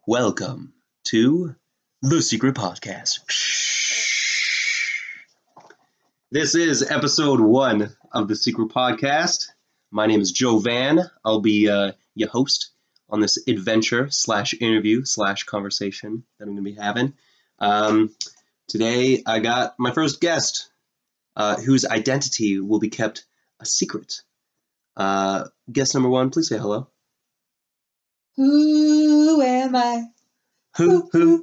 Welcome to The Secret Podcast. Shh. This is episode 1 of The Secret Podcast. My name is Joe Van. I'll be your host on this adventure / interview / conversation that I'm going to be having. Today I got my first guest whose identity will be kept a secret. Guest number 1, please say hello. Who am I? Who,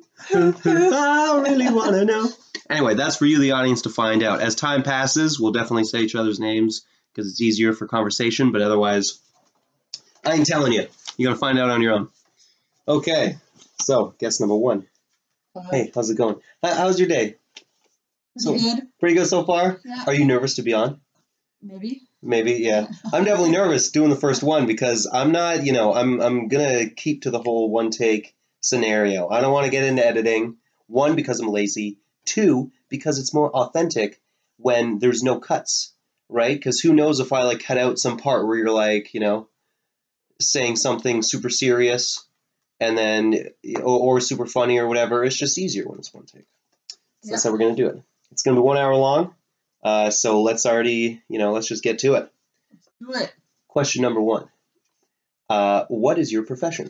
I really want to know. Anyway, that's for you, the audience, to find out. As time passes, we'll definitely say each other's names because it's easier for conversation, but otherwise, I ain't telling you. You're going to find out on your own. Okay, so, guest number 1. Hey, how's it going? How's your day? Pretty good. Pretty good so far? Yeah. Are you nervous to be on? Maybe, yeah. I'm definitely nervous doing the first one because I'm not, I'm going to keep to the whole one-take scenario. I don't want to get into editing. 1, because I'm lazy. 2, because it's more authentic when there's no cuts, right? Because who knows if I cut out some part where you're saying something super serious and then, or super funny or whatever. It's just easier when it's one take. So That's how we're going to do it. It's going to be 1 hour long. So let's just get to it. do it. Question number 1. What is your profession?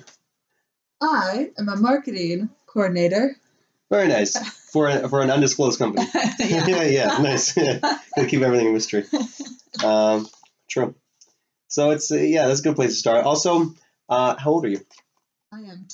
I am a marketing coordinator. Very nice. For an undisclosed company. yeah, nice. Gotta keep everything a mystery. True. So it's, that's a good place to start. Also, how old are you? I am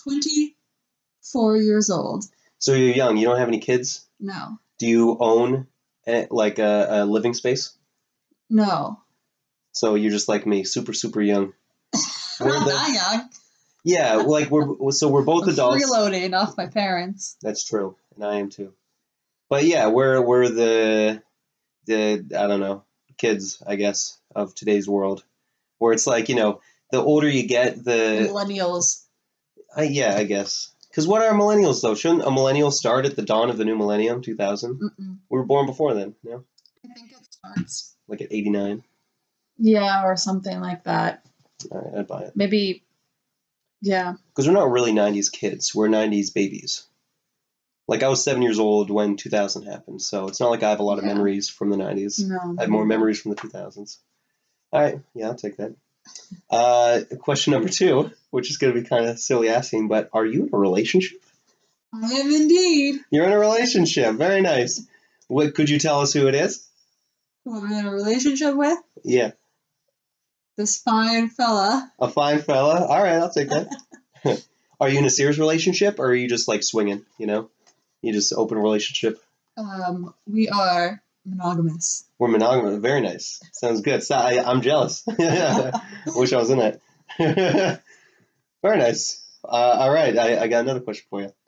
24 years old. So you're young. You don't have any kids? No. Do you own a living space? No. So you're just like me, super, super young. I'm not that young. Yeah, we're both adults. Freeloading off my parents. That's true, and I am too. But yeah, we're the I don't know, kids, I guess, of today's world, where it's the older you get, the millennials. Yeah, I guess. Because what are millennials though? Shouldn't a millennial start at the dawn of the new millennium, 2000? Mm-mm. We were born before then, no? I think it starts. Like at 89. Yeah, or something like that. All right, I'd buy it. Maybe. Yeah. Because we're not really 90s kids. We're 90s babies. I was 7 years old when 2000 happened, so it's not like I have a lot of memories from the 90s. No. I have more memories from the 2000s. All right, yeah, I'll take that. Question number 2, which is going to be kind of silly asking, but are you in a relationship? I am indeed. You're in a relationship. Very nice. What could you tell us who it is? Who I'm in a relationship with? Yeah. This fine fella. A fine fella. All right, I'll take that. Are you in a serious relationship, or are you just swinging? You just open a relationship. We are monogamous. We're monogamous. Very nice. Sounds good. So I'm jealous. Wish I was in it. Very nice. All right, I got another question for you.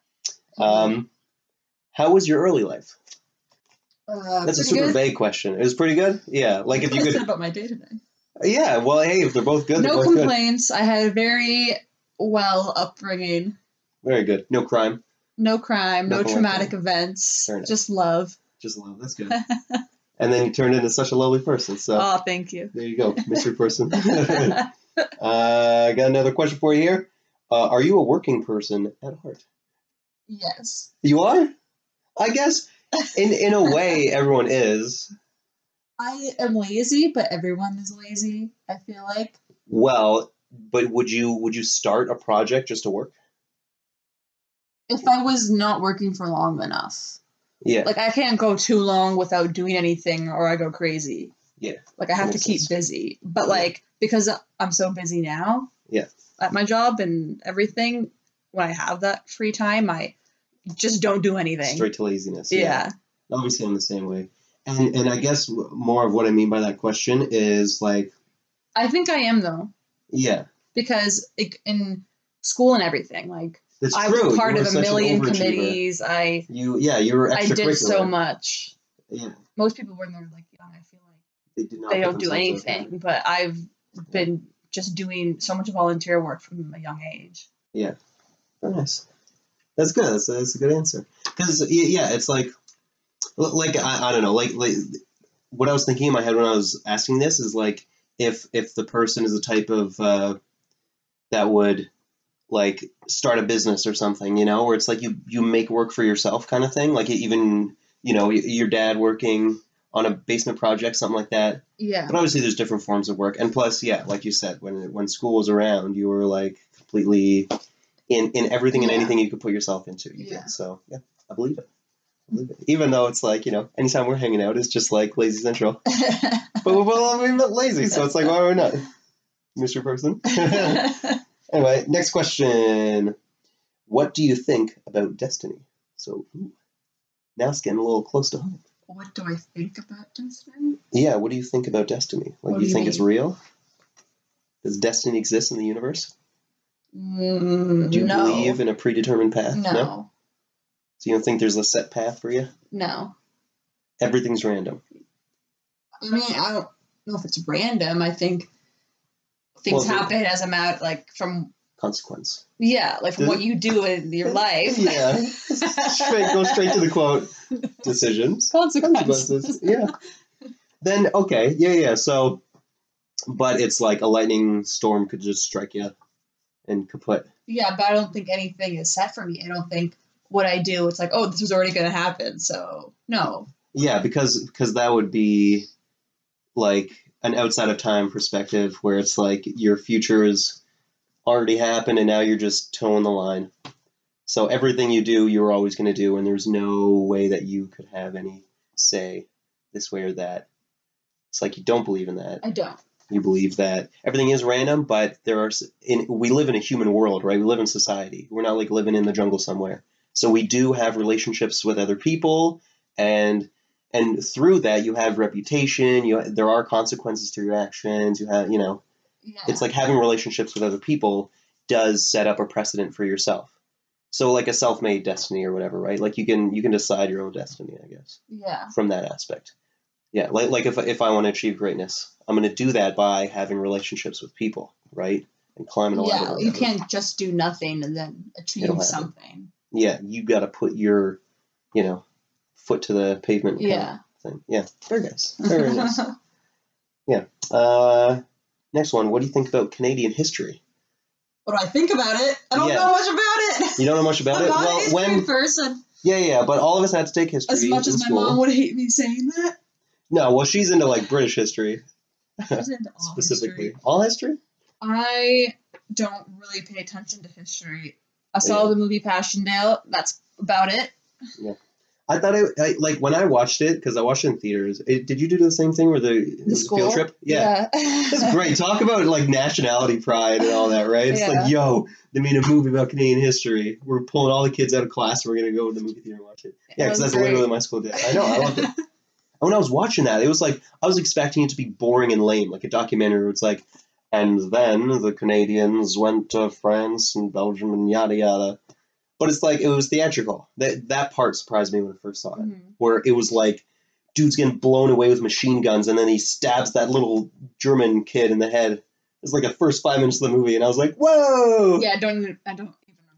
How was your early life? That's a super vague question. It was pretty good? Yeah. If you could... about my day today. Yeah, well, hey, if they're both good, no they're both complaints. Good. I had a very well upbringing. Very good. No crime. No crime. No traumatic events. Nice. Just love. Just love. That's good. And then you turned into such a lovely person. So. Oh, thank you. There you go, mystery person. I got another question for you here. Are you a working person at heart? Yes. You are? I guess in a way everyone is. I am lazy, but everyone is lazy, I feel like. Well, but would you start a project just to work? If I was not working for long enough. Yeah. I can't go too long without doing anything or I go crazy. Yeah. I have to keep busy. But because I'm so busy now. Yeah. At my job and everything, when I have that free time, I just don't do anything. Straight to laziness. Yeah. Obviously, I'm the same way. And I guess more of what I mean by that question is I think I am though. Yeah. Because in school and everything, that's I true. was part of a million committees. You were extracurricular. I did so much. Yeah. Most people when they're young, I feel they don't do anything. But I've been just doing so much volunteer work from a young age. Yeah. Very nice. That's good. That's a good answer. Because it's I don't know, what I was thinking in my head when I was asking this is if the person is the type of that would like start a business or something, where it's like you make work for yourself kind of thing. Like even, your dad working on a basement project, something like that. Yeah. But obviously there's different forms of work. And plus, yeah, like you said, when school was around, you were like completely in everything and anything you could put yourself into. You did. So yeah, I believe it. Even though it's like, anytime we're hanging out, it's just like lazy central. But we're both lazy, so it's like, why are we not? Mystery person. Anyway, next question. What do you think about destiny? So, now it's getting a little close to home. What do I think about destiny? Yeah, what do you think about destiny? Like, do you think it's real? Does destiny exist in the universe? Do you believe in a predetermined path? No. So you don't think there's a set path for you? No. Everything's random. I mean, I don't know if it's random. I think things happen as a matter, like from consequence. Yeah, like from what you do in your life. Yeah. Go straight to the quote. Decisions. Consequences. Yeah. Then, okay. Yeah. So, but it's like a lightning storm could just strike you and kaput. Yeah, but I don't think anything is set for me. I don't think what I do, it's like, oh, this was already going to happen. So, no. Yeah, because that would be like an outside of time perspective where it's like your future is already happened and now you're just towing the line. So everything you do, you're always going to do, and there's no way that you could have any say this way or that. It's like you don't believe in that. I don't. You believe that everything is random, but we live in a human world, right? We live in society. We're not like living in the jungle somewhere. So we do have relationships with other people, and through that you have reputation. There are consequences to your actions. You have, It's like having relationships with other people does set up a precedent for yourself. So like a self-made destiny or whatever, right? Like you can decide your own destiny, I guess. Yeah. From that aspect. Yeah, like if I want to achieve greatness, I'm going to do that by having relationships with people, right? And climbing a ladder. Yeah, you can't just do nothing and then achieve something. Yeah, you got to put your, foot to the pavement. Yeah. Thing. Yeah, very nice. Very nice. Yeah. Next one. What do you think about Canadian history? What do I think about it? I don't know much about it. You don't know much about it? I'm not a history person. Yeah, but all of us had to take history. As much as my mom would hate me saying that. No, well, she's into like British history. She's into all specifically. History. All history? I don't really pay attention to history. I saw the movie Passchendaele. That's about it. Yeah. I thought like when I watched it, because I watched it in theaters. Did you do the same thing where the school field trip? Yeah. That's great. Talk about like nationality pride and all that, right? It's like, yo, they made a movie about Canadian history. We're pulling all the kids out of class. And we're gonna go to the movie theater and watch it. Yeah, because that's literally what my school did. I know. I loved it. When I was watching that, it was like I was expecting it to be boring and lame, like a documentary where it's like, and then the Canadians went to France and Belgium and yada yada. But it's like it was theatrical. That part surprised me when I first saw it, where it was like dude's getting blown away with machine guns, and then he stabs that little German kid in the head. It's like the first 5 minutes of the movie, and I was like, whoa! Yeah, I don't even remember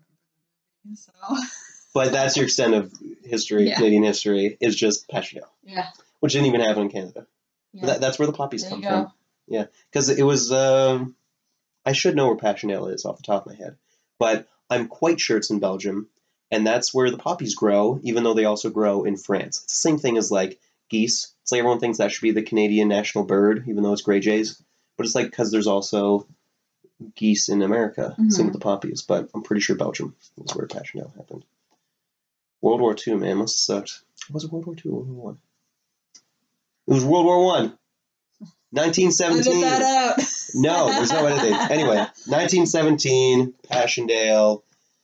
the movie, so. But that's your extent of history, Canadian history, is just Passchendaele. Yeah. Which didn't even happen in Canada. Yeah. That's where the poppies come from. Yeah, because it was. I should know where Passchendaele is off the top of my head, but I'm quite sure it's in Belgium, and that's where the poppies grow, even though they also grow in France. It's the same thing as like geese. It's like everyone thinks that should be the Canadian national bird, even though it's gray jays. But it's like because there's also geese in America. Same with the poppies, but I'm pretty sure Belgium is where Passchendaele happened. World War II, man, must have sucked. Was it World War II or World War One? It was World War One. 1917. Edit that out. No, there's no editing. Anyway, 1917, Passchendaele,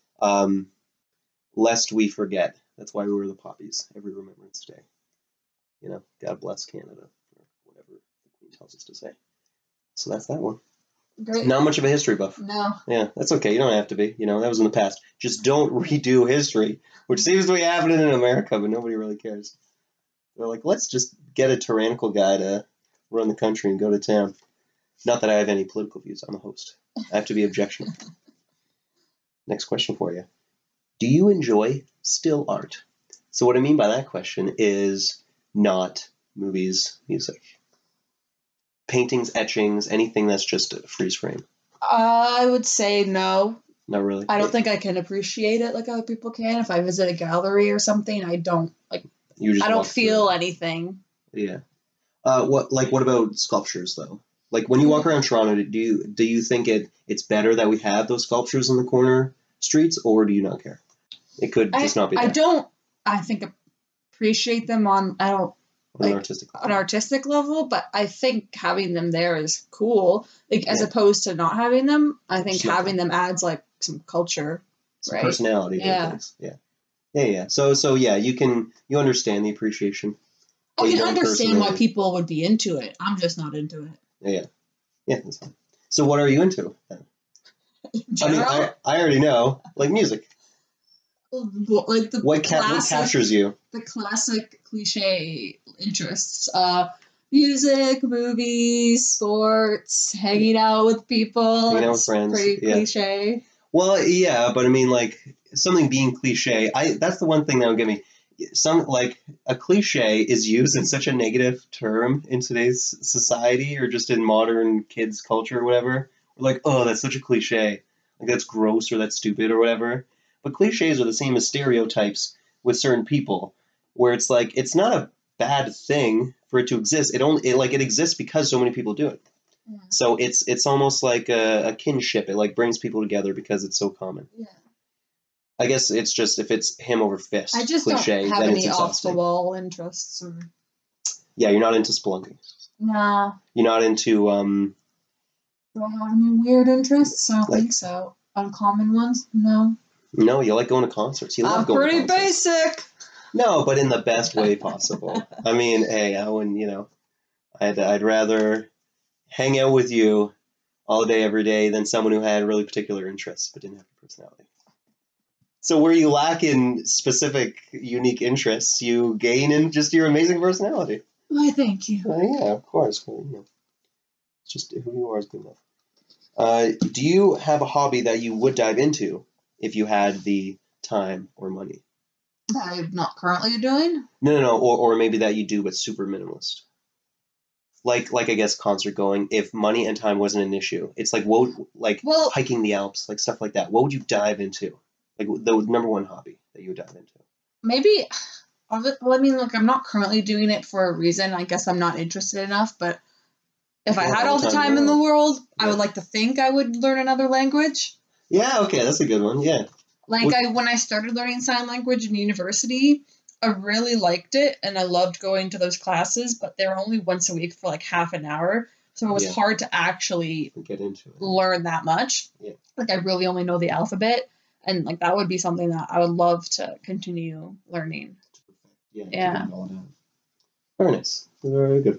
lest we forget. That's why we were the poppies. Every Remembrance Day. God bless Canada, or whatever the Queen tells us to say. So that's that one. Great. Not much of a history buff. No. Yeah, that's okay. You don't have to be. That was in the past. Just don't redo history, which seems to be happening in America, but nobody really cares. They're like, let's just get a tyrannical guy to run the country and go to town. Not that I have any political views. I'm a host. I have to be objectionable. Next question for you. Do you enjoy still art? So what I mean by that question is not movies, music. Paintings, etchings, anything that's just a freeze frame. I would say no. Not really. I don't think I can appreciate it like other people can. If I visit a gallery or something, I don't like. I don't feel anything. Yeah. What about sculptures though? Like when you walk around Toronto, do you think it's better that we have those sculptures in the corner streets, or do you not care? It could just not be there. I don't. I think appreciate them on. I don't. On an artistic level, but I think having them there is cool. Like as opposed to not having them, I think having them adds like some culture, some personality. Yeah. Yeah. So yeah, you understand the appreciation. I can understand why people would be into it. I'm just not into it. Yeah, that's fine. So what are you into then? I mean, I already know, like music. Like what captures you? The classic cliche interests: music, movies, sports, hanging out with people. Hanging out with friends. Pretty cliche. Well, yeah, but I mean, like something being cliche. That's the one thing that would get me. A cliche is used in such a negative term in today's society, or just in modern kids' culture, or whatever. We're like, oh, that's such a cliche. Like that's gross or that's stupid or whatever. But cliches are the same as stereotypes with certain people, where it's like it's not a bad thing for it to exist. It exists because so many people do it. Yeah. So it's almost like a kinship. It like brings people together because it's so common. Yeah. I guess it's just if it's him over fist. I just cliche, don't have any off the wall interests. Yeah, you're not into spelunking. Nah. You're not into Do I have any weird interests? I don't think so. Uncommon ones? No. No, you like going to concerts. You love going to concerts. Pretty basic. No, but in the best way possible. I mean, hey, I wouldn't, I'd rather hang out with you all day, every day than someone who had really particular interests but didn't have a personality. So where you lack in specific, unique interests, you gain in just your amazing personality. Why, thank you. Yeah, of course. Just who you are is good enough. Do you have a hobby that you would dive into if you had the time or money? That I'm not currently doing? No. Or maybe that you do, but super minimalist. Like I guess concert going. If money and time wasn't an issue, it's like hiking the Alps, like stuff like that. What would you dive into? Like the number one hobby that you would dive into? Maybe. Well, I mean, look, I'm not currently doing it for a reason. I guess I'm not interested enough. But if I had all the time in the world, I would like to think I would learn another language. Yeah. Okay, that's a good one. Yeah. When I started learning sign language in university, I really liked it and I loved going to those classes, but they're only once a week for like half an hour. So it was hard to actually get into it. Learn that much. Yeah. Like I really only know the alphabet, and like that would be something that I would love to continue learning. Yeah. Very nice. Very good.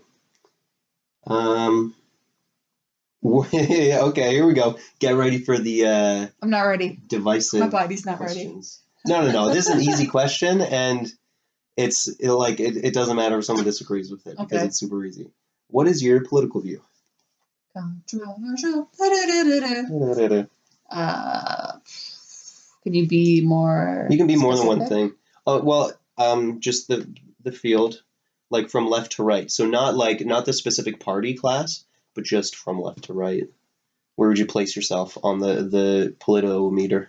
Okay, here we go. Get ready for the I'm not ready. Divisive. My body's not questions. ready. No. This is an easy question, and it doesn't matter if someone disagrees with it because it's super easy. What is your political view? Controversial. Can you be more? You can be more than one thing. Just the field, like from left to right. So not the specific party class, but just from left to right. Where would you place yourself on the politometer?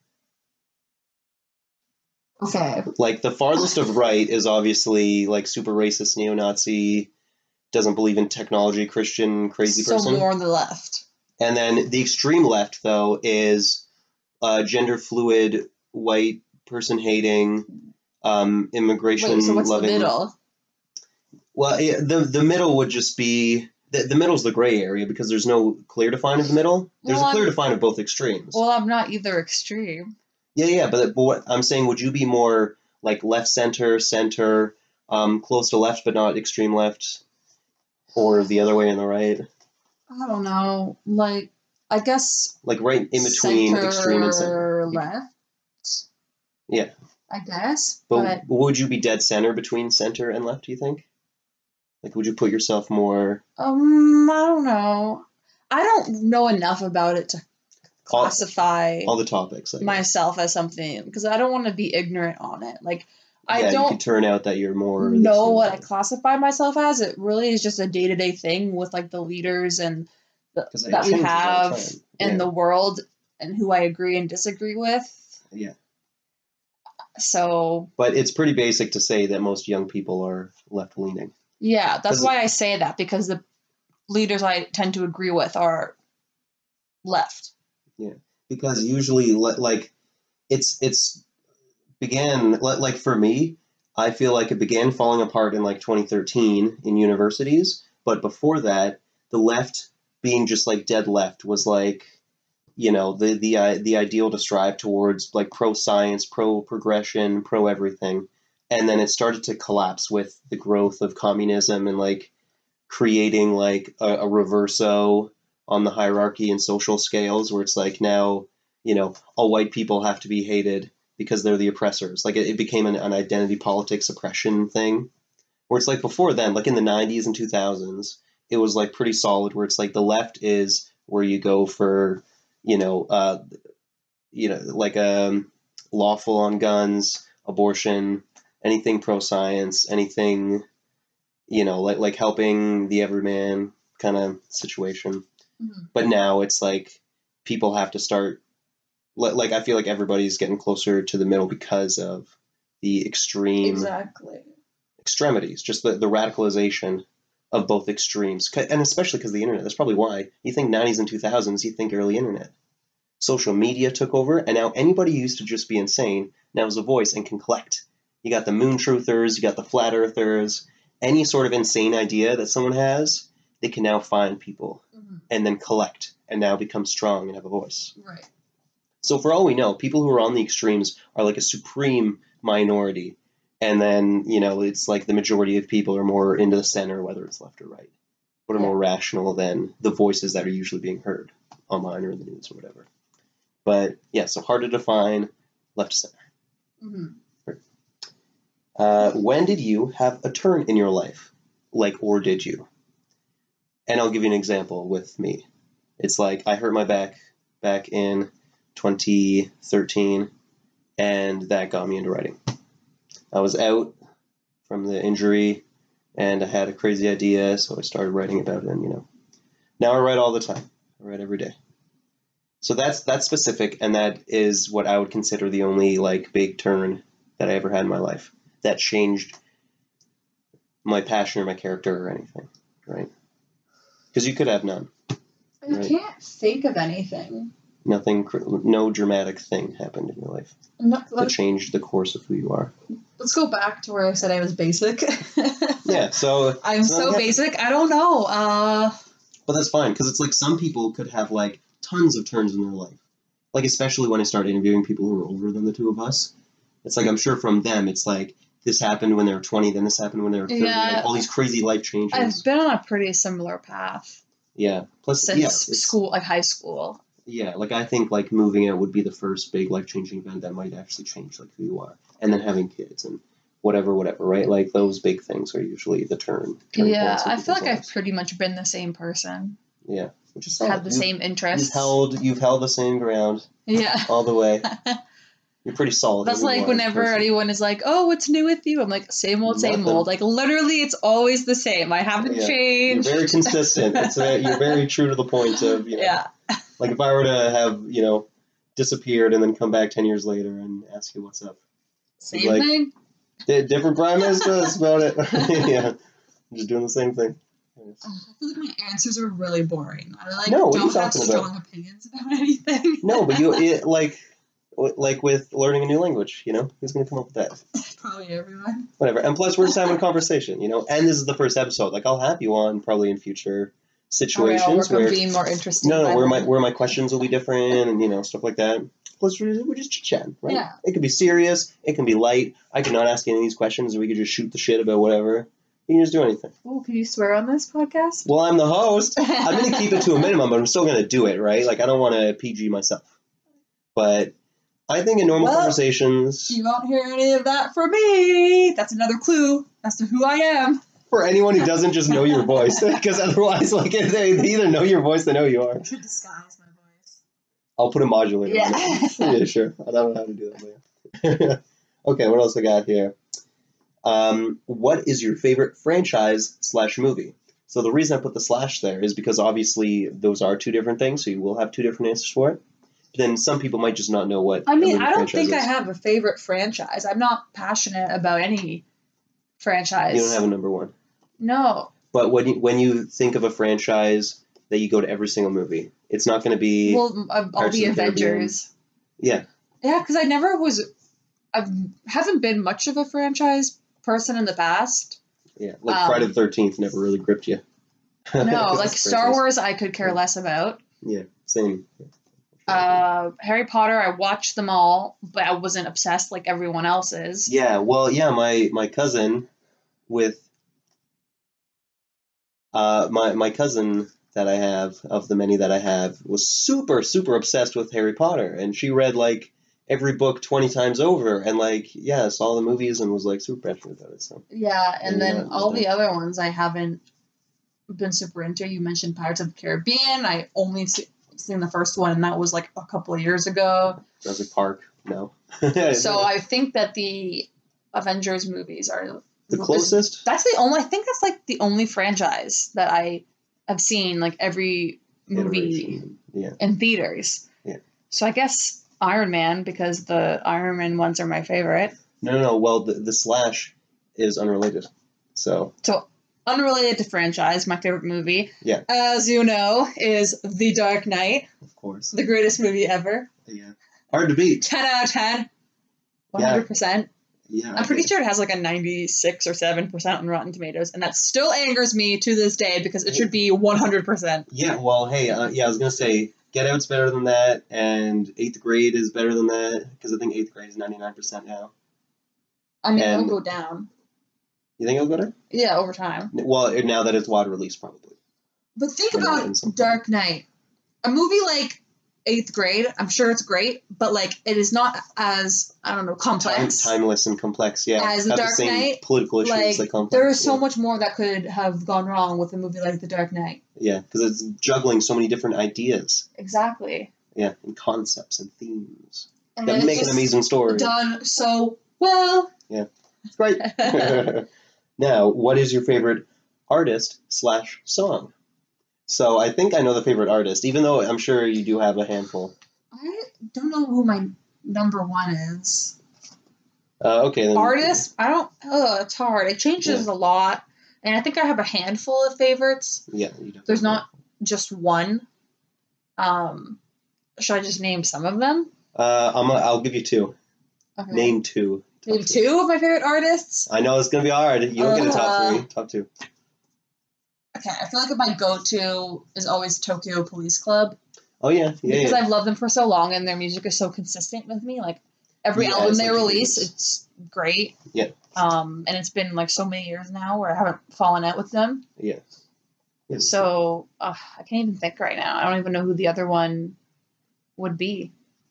Okay. Like the farthest of right is obviously like super racist, neo-Nazi, doesn't believe in technology, Christian, crazy person. So more on the left. And then the extreme left, though, is gender fluid, white person hating, immigration loving. Wait, so what's the middle? Well, the middle would just be the middle's the gray area because there's no clear define of the middle. There's a clear define of both extremes. Well, I'm not either extreme. Yeah, but what I'm saying, would you be more like left center, close to left but not extreme left, or the other way on the right? I don't know. Like, I guess. Like right in between extreme and center. Left. Yeah. I guess. But would you be dead center between center and left, do you think? Like, would you put yourself more... I don't know. I don't know enough about it to classify... All the topics. Myself as something, because I don't want to be ignorant on it. Like, you could turn out that you're more... know what I classify myself as. It really is just a day-to-day thing with, like, the leaders and that we have in the world. and who I agree and disagree with. Yeah. So. But it's pretty basic to say that most young people are left-leaning. Yeah, that's why I say that, because the leaders I tend to agree with are left. Yeah, because usually, like, it's began, like, for me, I feel like it began falling apart in like 2013 in universities, but before that, the left being just like dead left was like, the ideal to strive towards, like pro science, pro progression, pro everything, and then it started to collapse with the growth of communism and like creating like a reverso on the hierarchy and social scales, where it's like now, all white people have to be hated because they're the oppressors. Like it became an identity politics oppression thing, where it's like before then, like in the 90s and 2000s, it was like pretty solid, where it's like the left is where you go for, like lawful on guns, abortion, anything pro science, anything, like helping the everyman kind of situation. Mm-hmm. But now it's like people have to start, like I feel like everybody's getting closer to the middle because of the extremities, just the radicalization of both extremes, and especially because of the internet. That's probably why you think 90s and 2000s, you think early internet. Social media took over, and now anybody who used to just be insane now has a voice and can collect. You got the moon truthers, you got the flat earthers, any sort of insane idea that someone has, they can now find people and then collect and now become strong and have a voice. Right. So for all we know, people who are on the extremes are like a supreme minority. And then, it's like the majority of people are more into the center, whether it's left or right, but are more rational than the voices that are usually being heard online or in the news or whatever. But yeah, so hard to define left to center. Mm-hmm. When did you have a turn in your life? Like, or did you? And I'll give you an example with me. It's like I hurt my back in 2013, and that got me into writing. I was out from the injury, and I had a crazy idea, so I started writing about it, and, now I write all the time. I write every day. So that's specific, and that is what I would consider the only, like, big turn that I ever had in my life that changed my passion or my character or anything, right? Because you could have none. I can't think of anything. Nothing, no dramatic thing happened in your life that changed the course of who you are. Let's go back to where I said I was basic. Yeah, so... I'm so basic, I don't know. But that's fine, because it's like some people could have, like, tons of turns in their life. Like, especially when I started interviewing people who were older than the two of us. It's like, I'm sure from them, it's like, this happened when they were 20, then this happened when they were 30. Yeah, like, all these crazy life changes. I've been on a pretty similar path. Yeah. Plus, since school, like high school. Yeah, like I think like moving out would be the first big life-changing event that might actually change like who you are. And then having kids and whatever, right? Like those big things are usually the turning yeah, points. I feel like I've pretty much been the same person. Yeah. Which is have the same interests. You've held the same ground. Yeah. All the way. You're pretty solid. That's like whenever anyone is like, "Oh, what's new with you?" I'm like, "Same old, same old." Like literally, it's always the same. I haven't changed. You're very consistent. You're very true to the point of Yeah. Like if I were to have disappeared and then come back 10 years later and ask you what's up. Same thing. Different prime minister. That's about it. Yeah, I'm just doing the same thing. I feel like my answers are really boring. I don't have strong opinions about anything. No, but like with learning a new language, who's going to come up with that? Probably everyone. Whatever. And plus, we're just having a conversation, and this is the first episode. Like, I'll have you on probably in future situations where being more interesting. where my questions will be different and stuff like that. Plus, we're just chit-chatting, right? Yeah. It can be serious. It can be light. I could not ask any of these questions, and we could just shoot the shit about whatever. You can just do anything. Oh, can you swear on this podcast? Well, I'm the host. I'm going to keep it to a minimum, but I'm still going to do it, right? Like, I don't want to PG myself. But I think in normal conversations... You won't hear any of that from me. That's another clue as to who I am. For anyone who doesn't just know your voice. Because otherwise, like, they either know your voice, they know who you are. To disguise my voice. I'll put a modulator on it. Yeah, sure. I don't know how to do that. Okay, what else I got here? What is your favorite franchise/movie? So the reason I put the slash there is because obviously those are two different things, so you will have two different answers for it. then some people might just not know what. I mean, a movie I don't franchise think I is. have a favorite franchise. I'm not passionate about any franchise. You don't have a number one. No. But when you think of a franchise that you go to every single movie, it's not going to be Well, all Pirates the of the Caribbean. Avengers. Yeah. Yeah, because I never was. I haven't been much of a franchise person in the past. Yeah, like Friday the 13th never really gripped you. No, like Star Wars, I could care less about. Yeah, same. Harry Potter, I watched them all, but I wasn't obsessed like everyone else is. Yeah, well, yeah, my cousin with my cousin that I have, of the many that I have, was super, super obsessed with Harry Potter, and she read like every book 20 times over, and like, yeah, saw the movies and was like super passionate about it. So yeah, and then yeah, all the other ones I haven't been super into. You mentioned Pirates of the Caribbean. I only seen the first one, and that was like a couple of years ago. Jurassic Park, no. So I think that the Avengers movies are the closest. That's the only. I think that's like the only franchise that I have seen like every movie in theaters. Yeah. So I guess Iron Man, because the Iron Man ones are my favorite. No. Well, the Slash is unrelated. So unrelated to franchise, my favorite movie, yeah, as you know, is The Dark Knight. Of course. The greatest movie ever. Yeah. Hard to beat. 10 out of 10. 100%. Yeah. I'm pretty sure it has like a 96 or 7% on Rotten Tomatoes, and that still angers me to this day because it should be 100%. Yeah, well, hey, I was going to say, Get Out's better than that, and 8th Grade is better than that, because I think 8th Grade is 99% now. I mean, it'll go down. You think it'll go down? Yeah, over time. Well, now that it's wide release, probably. But think about Dark Knight. A movie like 8th Grade, I'm sure it's great, but like it is not as, I don't know, complex. Timeless and complex, yeah. As The Dark Knight. Political issues like complex. There is so much more that could have gone wrong with a movie like The Dark Knight. Yeah, because it's juggling so many different ideas. Exactly. Yeah, and concepts and themes. And that make an amazing story. Done so well. Yeah, it's great. Now, what is your favorite artist/song? So I think I know the favorite artist, even though I'm sure you do have a handful. I don't know who my number one is. Okay. Then artist? I don't. It's hard. It changes a lot, and I think I have a handful of favorites. Yeah. There's not just one. Should I just name some of them? I'll give you two. Okay. Name two. Name two of my favorite artists. I know it's gonna be hard. You don't get a top three. Top two. Okay, I feel like my go-to is always Tokyo Police Club. Oh yeah, because I've loved them for so long, and their music is so consistent with me. Like every album they release, it's great. Yeah. And it's been like so many years now where I haven't fallen out with them. Yes. So I can't even think right now. I don't even know who the other one would be.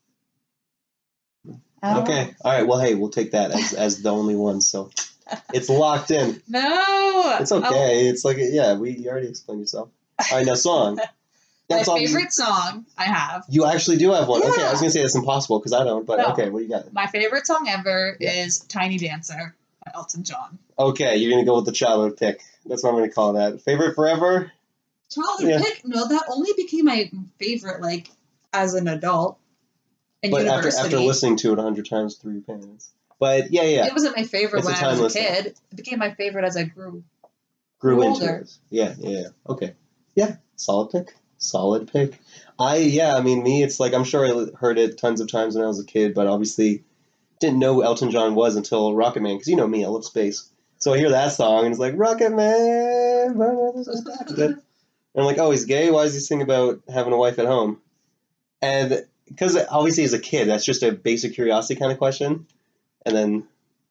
Okay. All right. Well, hey, we'll take that as the only one. So it's locked in. No. It's okay. It's like you already explained yourself. All right, now song. My favorite song I have. You actually do have one. Yeah. Okay, I was gonna say that's impossible because I don't. But no. Okay, what do you got? My favorite song ever is "Tiny Dancer" by Elton John. Okay, you're gonna go with the childhood pick. That's what I'm gonna call that. Favorite forever? Childhood pick? No, that only became my favorite like as an adult. But after listening to it 100 times through your parents. But yeah. It wasn't my favorite when I was a kid. It became my favorite as I grew into older. it. Yeah. Okay. Yeah, solid pick. I mean, me, it's like, I'm sure I heard it tons of times when I was a kid, but obviously didn't know who Elton John was until Rocket Man, because you know me, I love space. So I hear that song, and it's like, Rocket Man, and I'm like, oh, he's gay? Why does he sing about having a wife at home? And because obviously as a kid, that's just a basic curiosity kind of question. And then,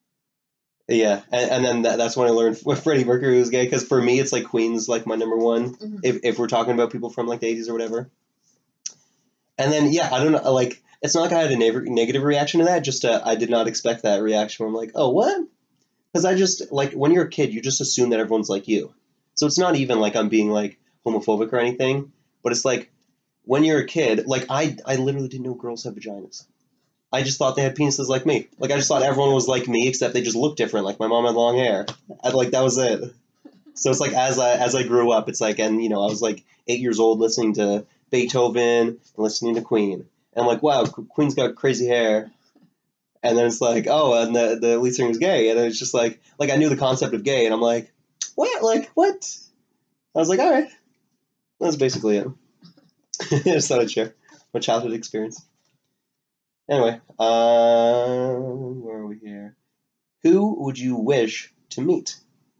and then that's when I learned what Freddie Mercury was gay, because for me, it's like Queen's like my number one, if we're talking about people from like the 80s or whatever. And then, I don't know, like, it's not like I had a negative reaction to that, just I did not expect that reaction. I'm like, oh, what? Because I just, like, when you're a kid, you just assume that everyone's like you. So it's not even like I'm being, like, homophobic or anything, but it's like, when you're a kid, like, I literally didn't know girls have vaginas. I just thought they had penises like me. Like, I just thought everyone was like me, except they just looked different. Like, my mom had long hair. That was it. So it's like, as I grew up, it's like, and, I was like 8 years old listening to Beethoven and listening to Queen. and I'm like, wow, Queen's got crazy hair. And then it's like, oh, and the lead singer is gay, and it's just like I knew the concept of gay, and I'm like, what? Like what? I was like, all right, that's basically it. I just thought I'd share my childhood experience. Anyway, where are we here? Who would you wish to meet?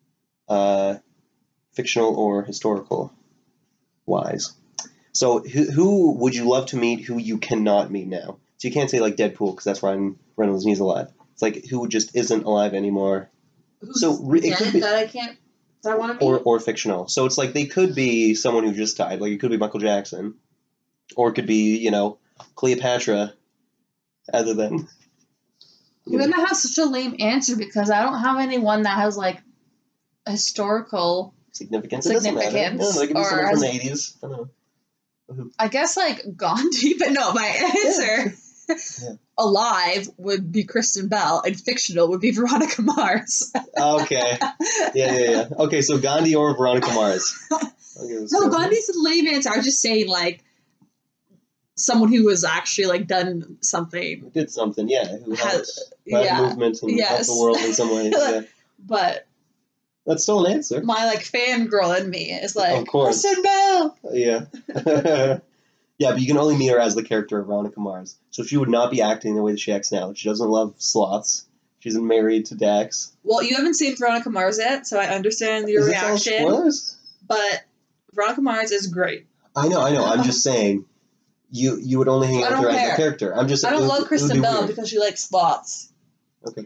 Fictional or historical wise. So who would you love to meet who you cannot meet now? So you can't say like Deadpool because that's Ryan Reynolds and he's alive. It's like who just isn't alive anymore. So it could be that I want to meet? or fictional. So it's like they could be someone who just died. Like it could be Michael Jackson, or it could be Cleopatra. Other than We're gonna have such a lame answer because I don't have anyone that has like historical significance. It doesn't matter. No, it could be someone from the 80s. I don't know. I guess like Gandhi, but no, my answer alive would be Kristen Bell and fictional would be Veronica Mars. Okay. Yeah. Okay, so Gandhi or Veronica Mars. No, Gandhi's a lame answer. I was just saying like someone who was actually like done something. Did something, yeah. Who helped movement and helped the world in some ways. Yeah. But that's still an answer. My like fangirl in me is like, of course. Kristen Bell. Yeah. Yeah, but you can only meet her as the character of Veronica Mars. So she would not be acting the way that she acts now. She doesn't love sloths. She's married to Dax. Well, you haven't seen Veronica Mars yet, so I understand your reaction. All spoilers? But Veronica Mars is great. I know. I'm just saying, you would only hang out with her as the character. I don't love Kristen Bell because she likes sloths. Okay.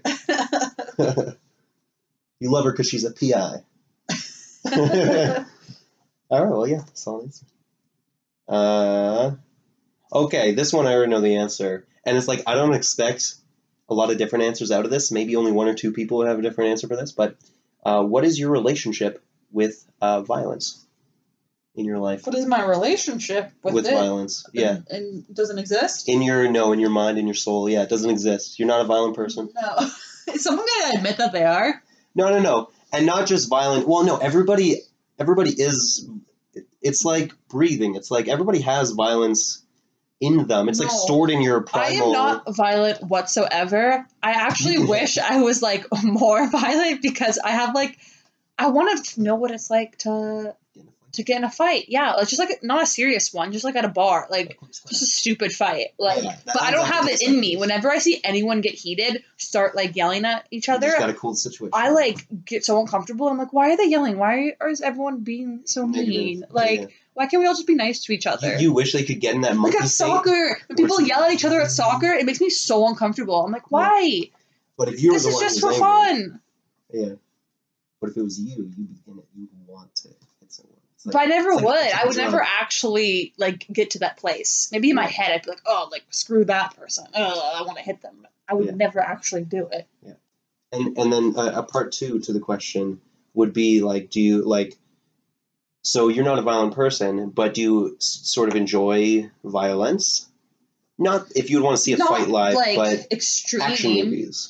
You love her because she's a PI. All right, well, yeah, solid answer. Okay, this one I already know the answer. And it's like, I don't expect a lot of different answers out of this. Maybe only one or two people would have a different answer for this. But what is your relationship with violence in your life? What is my relationship with violence? Yeah. And doesn't exist? In your mind, in your soul. Yeah, it doesn't exist. You're not a violent person. No. Is someone going to admit that they are? No. And not just violent. Well, no, everybody is. It's like breathing. It's like everybody has violence in them. It's like stored in your primal. I am not violent whatsoever. I actually wish I was like more violent because I have like, I want to know what it's like to get in a fight. Yeah, like just like not a serious one, just like at a bar, like just a stupid fight. Like, but I don't have it in me. Whenever I see anyone get heated, start like yelling at each other. Just got a cool situation. I like get so uncomfortable. I'm like, why are they yelling? Why is everyone being so mean? Like, why can't we all just be nice to each other? You wish they could get in that monkey like at soccer. When people yell at each other at soccer, it makes me so uncomfortable. I'm like, why? But if you were this is just for fun. Yeah. But if it was you, you'd be in it. You'd want to hit someone. Like, but I never would. I would never actually like get to that place. Maybe in my head, I'd be like, "Oh, like screw that person. Oh, I want to hit them." I would never actually do it. Yeah. And then a part two to the question would be like, do you like? So you're not a violent person, but do you sort of enjoy violence? Not if you'd want to see a fight live, like but extreme action movies.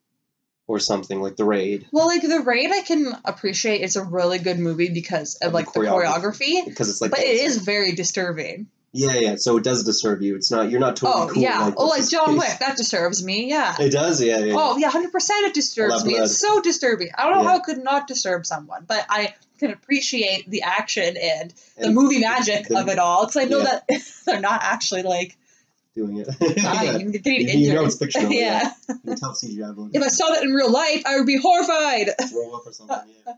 Or something like The Raid. Well, like The Raid, I can appreciate. It's a really good movie because of like the choreography. Because it's like, but it is very disturbing. Yeah. So it does disturb you. It's not. You're not totally cool. Yeah. Like John Wick, that disturbs me. Yeah. It does. Yeah. Oh yeah, 100%. It disturbs me. It's so disturbing. I don't know how it could not disturb someone, but I can appreciate the action and the movie magic of it all. Because I know that they're not actually like. Doing it. You know it's fictional. Yeah. You can tell CGI. If I saw that in real life, I would be horrified. Roll up or something.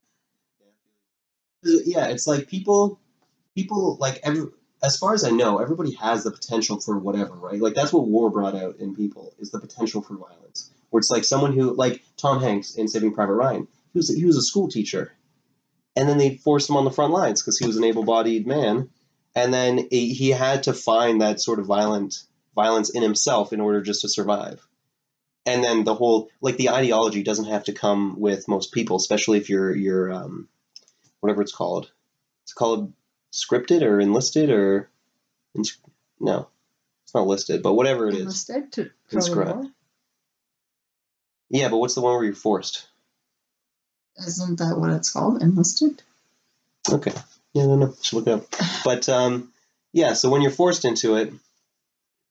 Yeah. It's like people like as far as I know, everybody has the potential for whatever, right? Like that's what war brought out in people is the potential for violence. Where it's like someone who, like Tom Hanks in Saving Private Ryan, he was a school teacher, and then they forced him on the front lines because he was an able-bodied man, and then he had to find that sort of violence in himself in order just to survive. And then the whole, like the ideology doesn't have to come with most people, especially if you're whatever it's called. It's called scripted or enlisted or, no, it's not listed, but whatever it is. Enlisted to war? Yeah, but what's the one where you're forced? Isn't that what it's called? Enlisted? Okay. Yeah, no, should look it up. But, yeah, so when you're forced into it,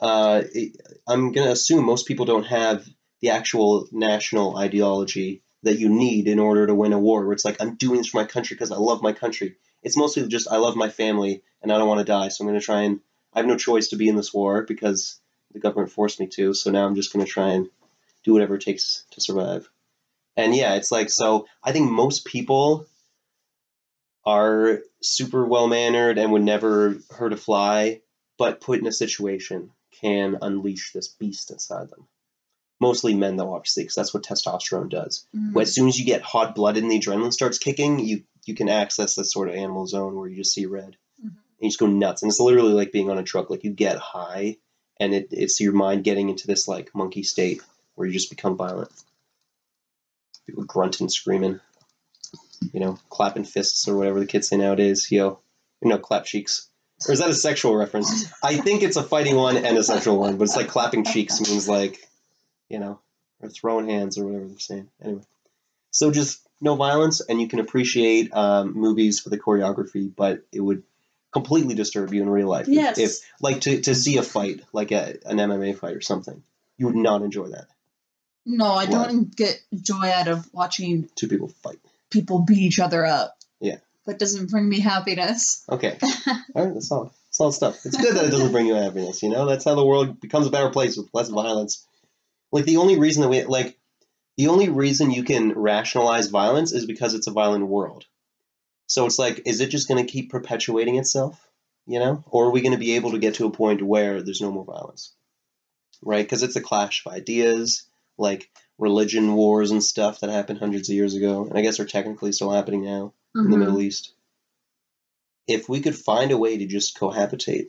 I'm going to assume most people don't have the actual national ideology that you need in order to win a war, where it's like, I'm doing this for my country because I love my country. It's mostly just, I love my family and I don't want to die, so I'm going to try and, I have no choice to be in this war because the government forced me to, so now I'm just going to try and do whatever it takes to survive. And yeah, it's like, so I think most people are super well mannered and would never hurt a fly, but put in a situation can unleash this beast inside them. Mostly men, though, obviously, because that's what testosterone does. As soon as you get hot blooded and the adrenaline starts kicking, you can access this sort of animal zone where you just see red. And you just go nuts. And it's literally like being on a truck. Like, you get high, and it's your mind getting into this, like, monkey state where you just become violent. People grunting, screaming, clapping fists or whatever the kids say nowadays. Clap cheeks. Or is that a sexual reference? I think it's a fighting one and a sexual one, but it's like clapping cheeks means like, or throwing hands or whatever they're saying. Anyway, so just no violence, and you can appreciate movies for the choreography, but it would completely disturb you in real life. Yes. If like to see a fight, like an MMA fight or something, you would not enjoy that. No, I don't get joy out of watching two people fight. People beat each other up. Yeah. That doesn't bring me happiness. Okay. All right, that's solid stuff. It's good that it doesn't bring you happiness, That's how the world becomes a better place with less violence. Like, the only reason you can rationalize violence is because it's a violent world. So it's like, is it just going to keep perpetuating itself, Or are we going to be able to get to a point where there's no more violence, right? Because it's a clash of ideas, like religion wars and stuff that happened hundreds of years ago, and I guess are technically still happening now in the Middle East. If we could find a way to just cohabitate,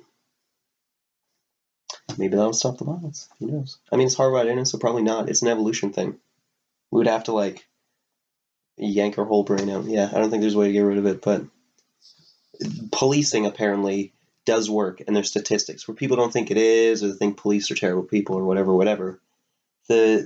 maybe that'll stop the violence. Who knows? I mean, it's hardwired, so probably not. It's an evolution thing. We would have to, yank our whole brain out. Yeah, I don't think there's a way to get rid of it, but policing apparently does work, and there's statistics where people don't think it is, or they think police are terrible people, or whatever. There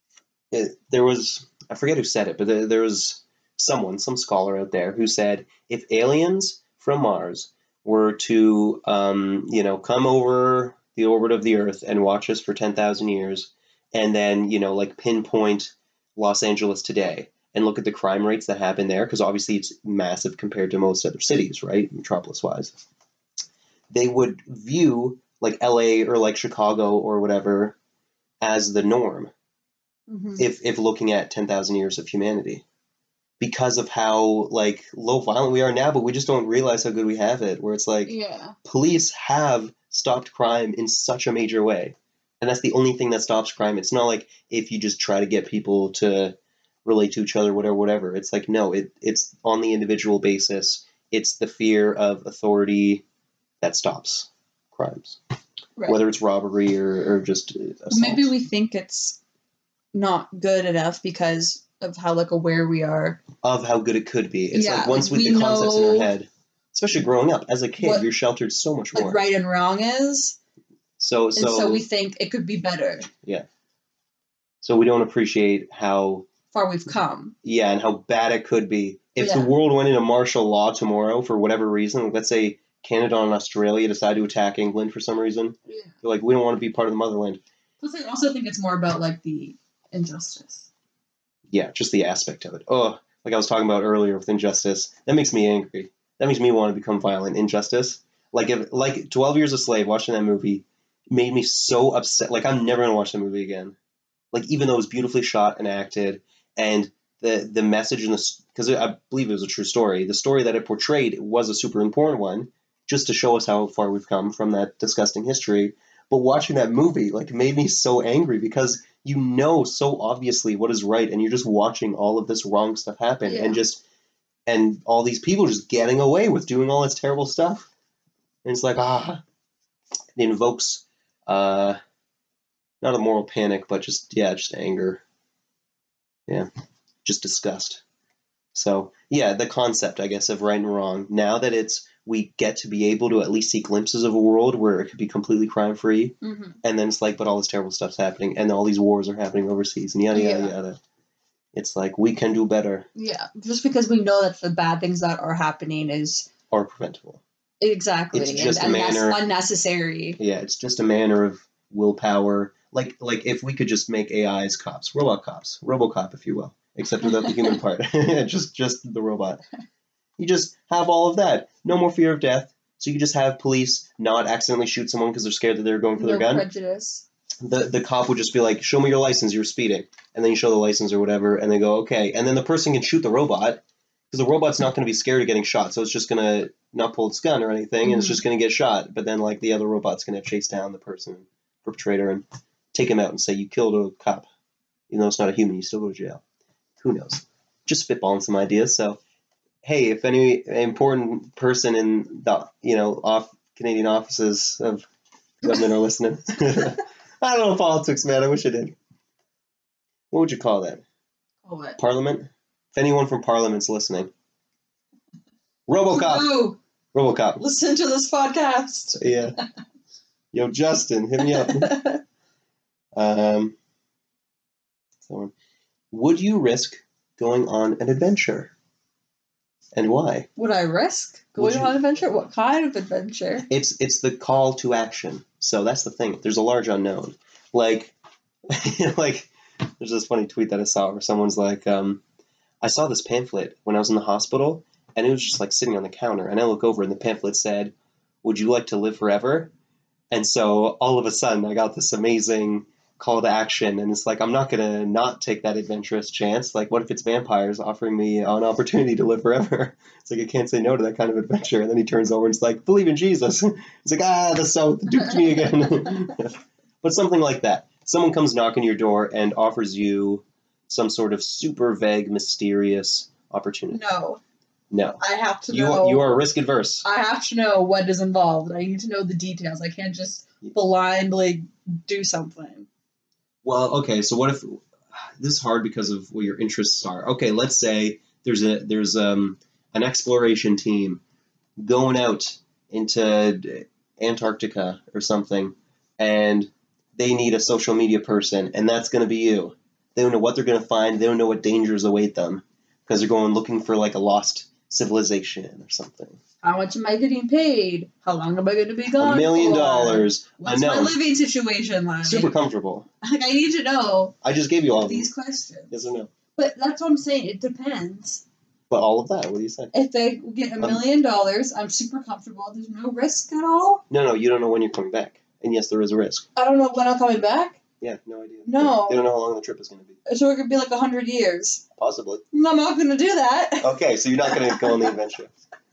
was, I forget who said it, but there was some scholar out there who said, if aliens from Mars were to, come over the orbit of the Earth and watch us for 10,000 years, and then, pinpoint Los Angeles today and look at the crime rates that happen there, because obviously it's massive compared to most other cities, right, metropolis-wise, they would view, LA or Chicago or whatever as the norm, if looking at 10,000 years of humanity. Because of how, low violent we are now, but we just don't realize how good we have it, where it's police have stopped crime in such a major way. And that's the only thing that stops crime. It's not like if you just try to get people to relate to each other, whatever. It's no, it's on the individual basis. It's the fear of authority that stops crimes. Right. Whether it's robbery or just assault. Maybe we think it's not good enough because of how aware we are of how good it could be. It's once with the concepts in our head, especially growing up as a kid, you're sheltered so much more. What right and wrong is. So we think it could be better. Yeah. So we don't appreciate how far we've come. Yeah, and how bad it could be if the world went into martial law tomorrow for whatever reason. Let's say Canada and Australia decide to attack England for some reason. Yeah. They're we don't want to be part of the motherland. Plus, I also think it's more about the injustice. Yeah, just the aspect of it. Oh, like I was talking about earlier with injustice, that makes me angry. That makes me want to become violent. Injustice, if 12 Years a Slave, watching that movie made me so upset. I'm never gonna watch that movie again. Even though it was beautifully shot and acted, and the message in this, because I believe it was a true story. The story that it portrayed was a super important one, just to show us how far we've come from that disgusting history. But watching that movie made me so angry because so obviously what is right, and you're just watching all of this wrong stuff happen, and all these people just getting away with doing all this terrible stuff. And it's it invokes not a moral panic, but just anger. Yeah, just disgust. So yeah, the concept, I guess, of right and wrong. Now that we get to be able to at least see glimpses of a world where it could be completely crime free, and then it's but all this terrible stuff's happening, and all these wars are happening overseas, and yada yada yada. It's we can do better. Yeah, just because we know that the bad things that are happening are preventable. Exactly. It's just and unnecessary. Yeah, it's just a manner of willpower. Like if we could just make AIs cops, robot cops, RoboCop, if you will, except without the human part, just the robot. You just have all of that. No more fear of death. So you just have police not accidentally shoot someone because they're scared that they're going for their gun. Prejudice. The cop would just be like, show me your license, you were speeding. And then you show the license or whatever, and they go, okay. And then the person can shoot the robot, because the robot's not going to be scared of getting shot, so it's just going to not pull its gun or anything, and it's just going to get shot. But then, like, the other robot's going to chase down the person, perpetrator, and take him out and say, you killed a cop. Even though it's not a human, you still go to jail. Who knows? Just spitballing some ideas. So, hey, if any important person in the, Canadian offices of government are listening, I don't know politics, man. I wish I did. What would you call that? What? Parliament? If anyone from Parliament's listening. RoboCop. Ooh, RoboCop. listen to this podcast. Yeah. Yo, Justin, hit me up. Would you risk going on an adventure? And why? Would I risk going on an adventure? What kind of adventure? It's the call to action. So that's the thing. There's a large unknown. Like, there's this funny tweet that I saw where someone's like, I saw this pamphlet when I was in the hospital, and it was just like sitting on the counter. And I look over, and the pamphlet said, "Would you like to live forever?" And so all of a sudden, I got this amazing call to action, and it's like, I'm not gonna not take that adventurous chance. Like, what if it's vampires offering me an opportunity to live forever? It's like I can't say no to that kind of adventure. And then he turns over and it's like, believe in Jesus. It's like, the South duped me again. But something like that. Someone comes knocking your door and offers you some sort of super vague, mysterious opportunity. No. I have to know. You are risk adverse. I have to know what is involved. I need to know the details. I can't just blindly do something. Well, okay, so what if this is hard because of what your interests are? Okay, let's say there's an exploration team going out into Antarctica or something, and they need a social media person, and that's going to be you. They don't know what they're going to find. They don't know what dangers await them because they're going looking for like a lost civilization or something. How much am I getting paid? How long am I going to be gone $1 million. What's my living situation like? Super comfortable. Like, I need to know. I just gave you all these questions. Yes or no? But that's what I'm saying. It depends. But all of that, what do you say? If they get $1 million, I'm super comfortable. There's no risk at all. No, you don't know when you're coming back. And yes, there is a risk. I don't know when I'm coming back. Yeah, no idea. No. They don't know how long the trip is going to be. So it could be like 100 years. Possibly. I'm not going to do that. Okay, so you're not going to go on the adventure.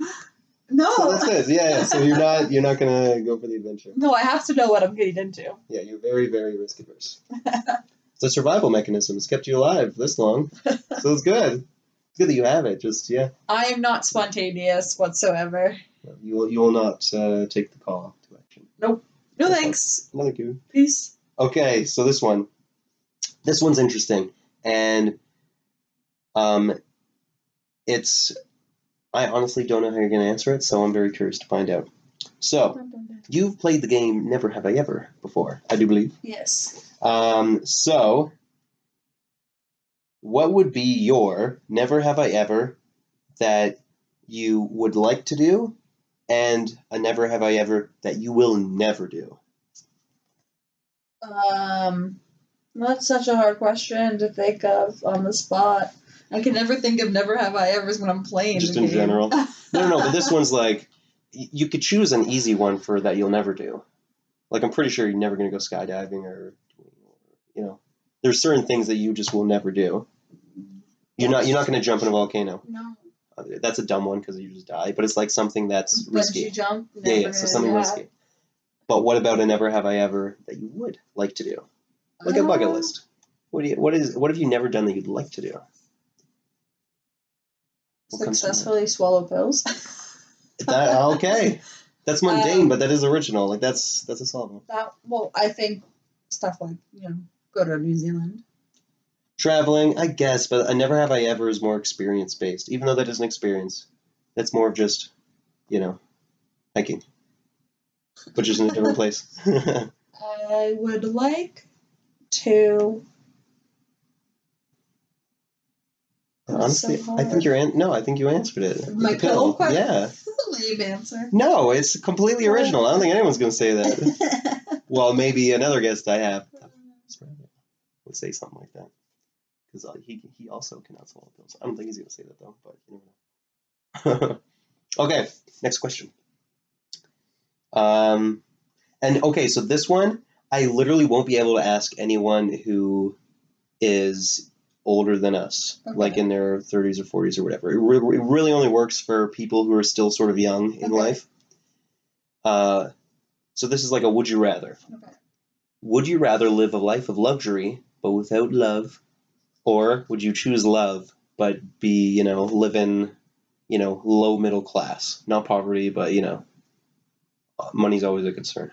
No. So that's it. Yeah. So you're not going to go for the adventure. No, I have to know what I'm getting into. Yeah, you're very, very risk averse. It's a survival mechanism. It's kept you alive this long. So it's good. It's good that you have it. Just, yeah. I am not spontaneous whatsoever. You will not take the call to action. Nope. No thanks. No thank you. Peace. Okay, so this one's interesting, and I honestly don't know how you're going to answer it, so I'm very curious to find out. So, you've played the game Never Have I Ever before, I do believe. Yes. So, what would be your Never Have I Ever that you would like to do, and a Never Have I Ever that you will never do? That's such a hard question to think of on the spot. I can never think of Never Have I Ever's when I'm playing. Just the in game. general. No, but this one's like, you could choose an easy one for that you'll never do. Like, I'm pretty sure you're never going to go skydiving or, there's certain things that you just will never do. You're not going to jump in a volcano. No. That's a dumb one because you just die, but it's like something that's risky. Bungee jump? Yeah, so something risky. But what about a Never Have I Ever that you would like to do? Like a bucket list. What have you never done that you'd like to do? Successfully swallow pills. Okay. That's mundane, but that is original. Like that's a solid one. I think stuff like, go to New Zealand. Traveling, I guess, but a Never Have I Ever is more experience based. Even though that is an experience. That's more of just, hiking. Which is in a different place. I would like to. Honestly, so I think I think you answered it. My pill question? Yeah. Lame answer. No, it's completely original. I don't think anyone's going to say that. Well, maybe another guest I have would say something like that. Because he also cannot swallow pills. I don't think he's going to say that, though, but you never know. Okay, next question. And okay, so this one, I literally won't be able to ask anyone who is older than us, like in their 30s or 40s or whatever. It really only works for people who are still sort of young in life. So this is like a would you rather. Okay. Would you rather live a life of luxury but without love, or would you choose love but be, live in, low middle class, not poverty, but money's always a concern.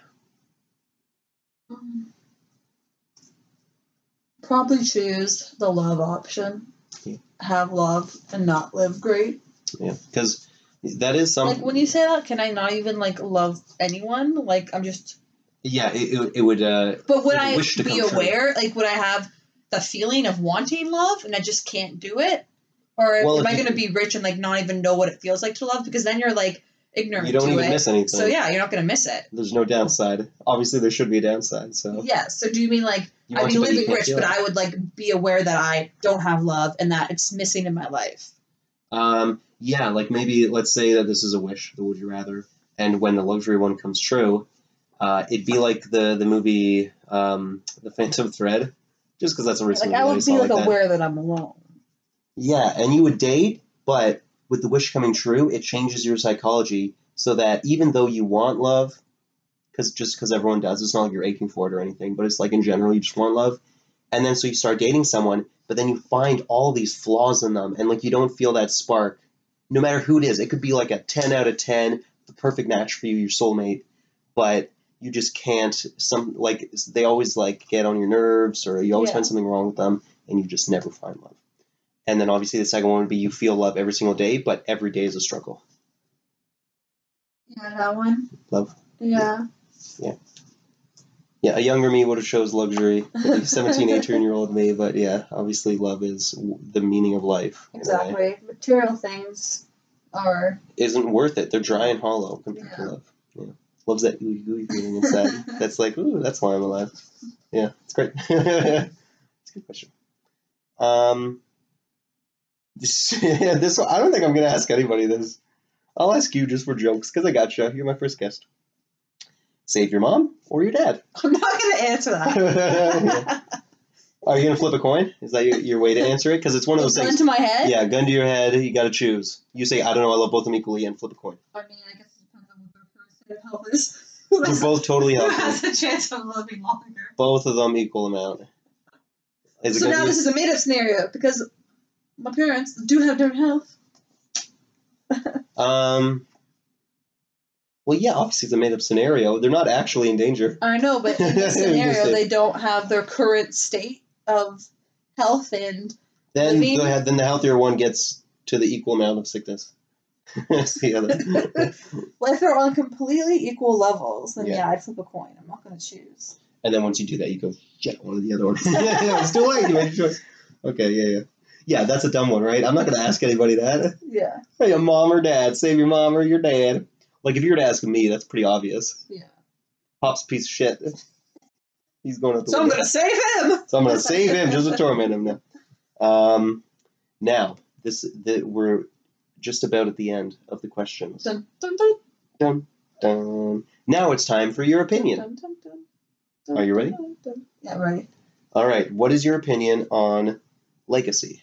Probably choose the love option. Yeah. Have love and not live great. Yeah, because that is something. Like when you say that, can I not even like love anyone? Like I'm just. Yeah, it would. But would I be aware? True. Like would I have the feeling of wanting love and I just can't do it? Or am I going to be rich and like not even know what it feels like to love? Because then you're like ignorant. You don't even miss anything. So yeah, you're not going to miss it. There's no downside. Obviously, there should be a downside. So yeah. So do you mean like I'd be living rich, but I would like be aware that I don't have love and that it's missing in my life? Yeah, like maybe let's say that this is a wish, the would you rather, and when the luxury one comes true, it'd be like the movie The Phantom Thread, just because that's a recent movie. I would be like aware that I'm alone. Yeah, and you would date, but with the wish coming true, it changes your psychology so that even though you want love, because everyone does, it's not like you're aching for it or anything, but it's like in general you just want love, and then so you start dating someone, but then you find all these flaws in them, and like you don't feel that spark, no matter who it is. It could be like a 10 out of 10, the perfect match for you, your soulmate, but you just can't. They always like get on your nerves, or you always find something wrong with them, and you just never find love. And then obviously the second one would be you feel love every single day, but every day is a struggle. Yeah, that one. Love. Yeah. Yeah. Yeah, a younger me would have chose luxury, 17, 18-year-old me, but yeah, obviously love is the meaning of life. Exactly. Material things isn't worth it. They're dry and hollow compared to love. Yeah. Love's that ooey gooey feeling inside. That's like, ooh, that's why I'm alive. Yeah, it's great. It's a good question. This one, I don't think I'm going to ask anybody this. I'll ask you just for jokes, because I got you. You're my first guest. Save your mom or your dad? I'm not going to answer that. Are you going to flip a coin? Is that your way to answer it? Because it's one of those things. Gun to my head? Yeah, gun to your head. You got to choose. You say, I don't know, I love both of them equally, and flip a coin. I mean, I guess it depends on what their first state of health is. They're both totally healthy. Who has a chance of living longer? Both of them equal amount. So now this is a made-up scenario, because my parents do have different health. Well, yeah, obviously it's a made-up scenario. They're not actually in danger. I know, but in this scenario, they don't have their current state of health and then the healthier one gets to the equal amount of sickness. That's the other. Well, if they're on completely equal levels, then I'd flip a coin. I'm not going to choose. And then once you do that, you go, one or the other one. It's too late. You made a choice. Okay, yeah. Yeah, that's a dumb one, right? I'm not going to ask anybody that. Yeah. Hey, a mom or dad. Save your mom or your dad. Like, if you were to ask me, that's pretty obvious. Yeah. Pop's a piece of shit. He's going up the window. I'm going to save him! So I'm going to save him just to torment him now. Now, we're just about at the end of the questions. Dun, dun, dun. Dun, dun. Now it's time for your opinion. Dun, dun, dun, dun, Are you ready? Dun, dun. Yeah, ready. All right. What is your opinion on legacy?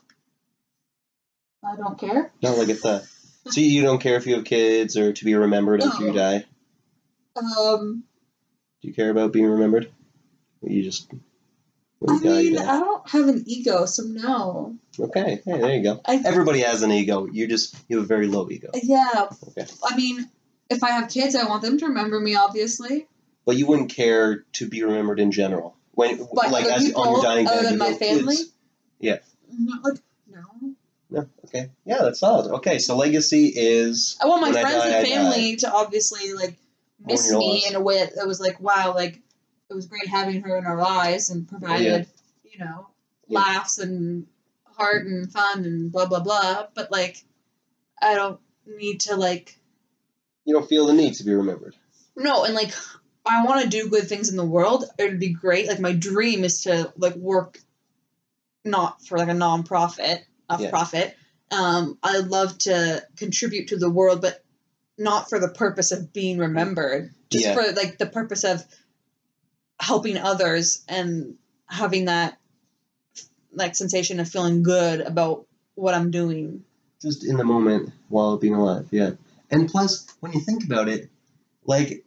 I don't care. Not like that. So you don't care if you have kids or to be remembered after you die? Do you care about being remembered? Or you just... I don't have an ego, so no. Okay, hey, there you go. Everybody has an ego. You have a very low ego. Yeah. Okay. I mean, if I have kids, I want them to remember me, obviously. But you wouldn't care to be remembered in general, on your dying bed. Other than my family. Yeah. Not like no. No. Okay. Yeah, that's solid. Okay, so legacy is. I want my friends and family to obviously miss me in a way that was like, wow, like it was great having her in our lives and provided, laughs and heart and fun and blah blah blah. But I don't need to You don't feel the need to be remembered. No, and I want to do good things in the world. It would be great. Like my dream is to like work not for like a non-profit, profit. I'd love to contribute to the world, but not for the purpose of being remembered. Just for like the purpose of helping others and having that like sensation of feeling good about what I'm doing. Just in the moment while being alive, yeah. And plus, when you think about it, like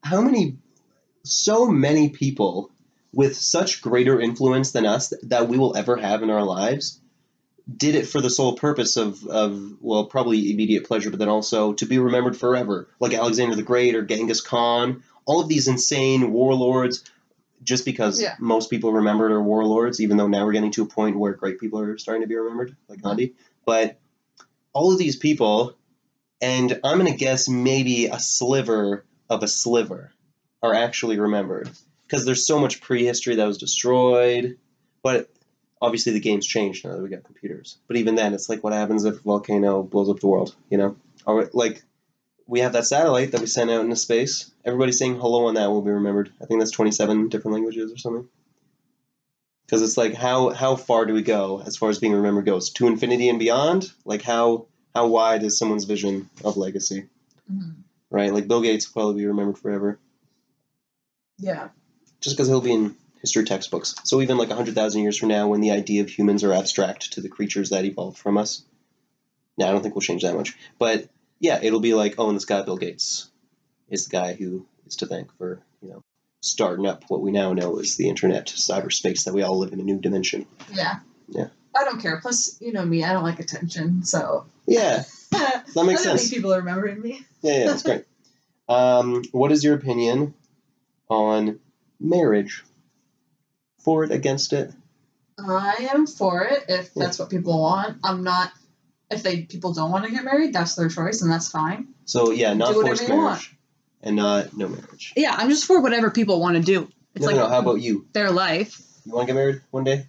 so many people with such greater influence than us that we will ever have in our lives did it for the sole purpose of well, probably immediate pleasure, but then also to be remembered forever, like Alexander the Great or Genghis Khan, all of these insane warlords, just because most people remembered are warlords, even though now we're getting to a point where great people are starting to be remembered, like Gandhi. But all of these people, and I'm going to guess maybe a sliver of a sliver, are actually remembered. Because there's so much prehistory that was destroyed. But obviously the game's changed now that we got computers. But even then, it's like what happens if a volcano blows up the world, you know? Or like, we have that satellite that we sent out into space. Everybody saying hello on that will be remembered. I think that's 27 different languages or something. Because it's like, how far do we go as far as being remembered goes? To infinity and beyond? Like, how wide is someone's vision of legacy? Mm-hmm. Right? Like, Bill Gates will probably be remembered forever. Yeah. Just because he'll be in history textbooks. So even like 100,000 years from now, when the idea of humans are abstract to the creatures that evolved from us, I don't think we'll change that much. But yeah, it'll be like, oh, and this guy Bill Gates is the guy who is to thank for, starting up what we now know as the internet, cyberspace, that we all live in a new dimension. Yeah. Yeah. I don't care. Plus, you know me, I don't like attention, so. Yeah. That makes sense. I don't think people are remembering me. Yeah, that's great. What is your opinion on marriage? For it, against it? I am for it if that's what people want. I'm not. If people don't want to get married, that's their choice, and that's fine. So yeah, not forced marriage, and not no marriage. Yeah, I'm just for whatever people want to do. It's no. How about you? Their life. You want to get married one day?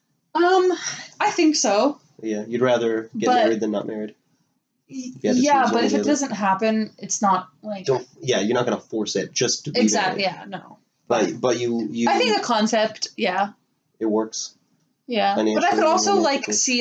I think so. Yeah, you'd rather get married than not married. Yeah, but if it doesn't happen, it's not like. You're not gonna force it just to be exactly. Married. Yeah, no. But you. I think the concept, yeah. It works. Yeah, but I could also see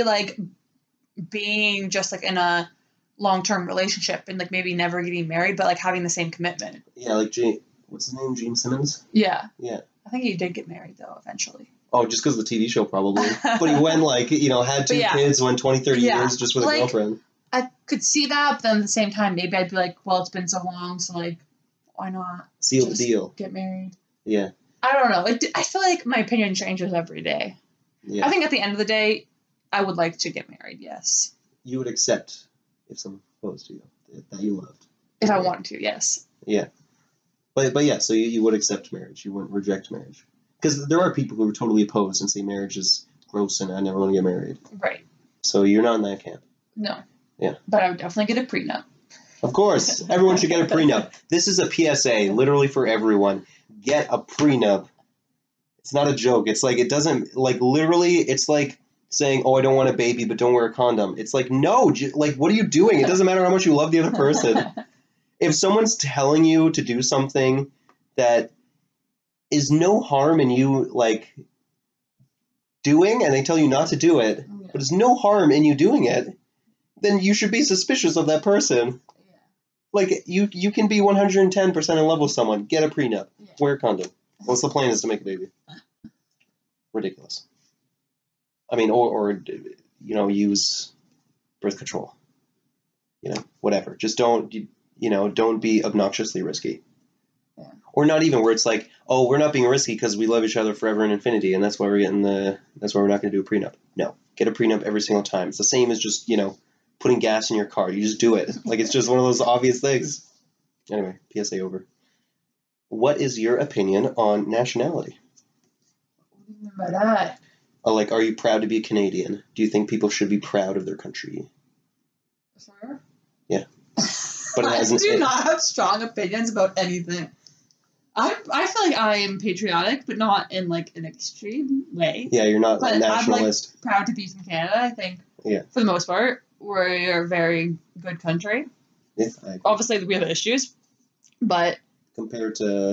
being just like in a long-term relationship and like maybe never getting married, but like having the same commitment. Yeah, like what's his name? Gene Simmons. Yeah. Yeah. I think he did get married though eventually. Oh, just because of the TV show probably. But he went had two kids, went 20, 30 years just with a girlfriend. I could see that, but then at the same time, maybe I'd be like, well, it's been so long, so like, why not seal the deal? Get married. Yeah. I don't know. I feel like my opinion changes every day. Yeah. I think at the end of the day, I would like to get married, yes. You would accept if someone proposed to you that you loved. If I wanted to, yes. Yeah. But yeah, so you would accept marriage. You wouldn't reject marriage. Because there are people who are totally opposed and say marriage is gross and I never want to get married. Right. So you're not in that camp. No. Yeah. But I would definitely get a prenup. Of course. Everyone should get a prenup. This is a PSA, literally for everyone. Get a prenup. It's not a joke. It's like, it doesn't, like, literally, it's like saying, oh, I don't want a baby, but don't wear a condom. It's like, no, like, what are you doing? It doesn't matter how much you love the other person. If someone's telling you to do something that is no harm in you, like, doing, and they tell you not to do it, but there's no harm in you doing it, then you should be suspicious of that person. Yeah. Like, you can be 110% in love with someone. Get a prenup. Yeah. Wear a condom. What's the plan is to make a baby? Ridiculous. I mean, or use birth control. Whatever. Just don't be obnoxiously risky. Yeah. Or not even where it's like, oh, we're not being risky because we love each other forever and infinity, and that's why we're not going to do a prenup. No, get a prenup every single time. It's the same as just putting gas in your car. You just do it. Like, it's just one of those obvious things. Anyway, PSA over. What is your opinion on nationality? What do you mean by that? Like, are you proud to be a Canadian? Do you think people should be proud of their country? Sure. Yeah. But I do not have strong opinions about anything. I feel like I am patriotic, but not in like an extreme way. Yeah, you're not a nationalist. I'm proud to be from Canada. I think. Yeah. For the most part, we're a very good country. Yeah. Obviously, we have issues, but compared to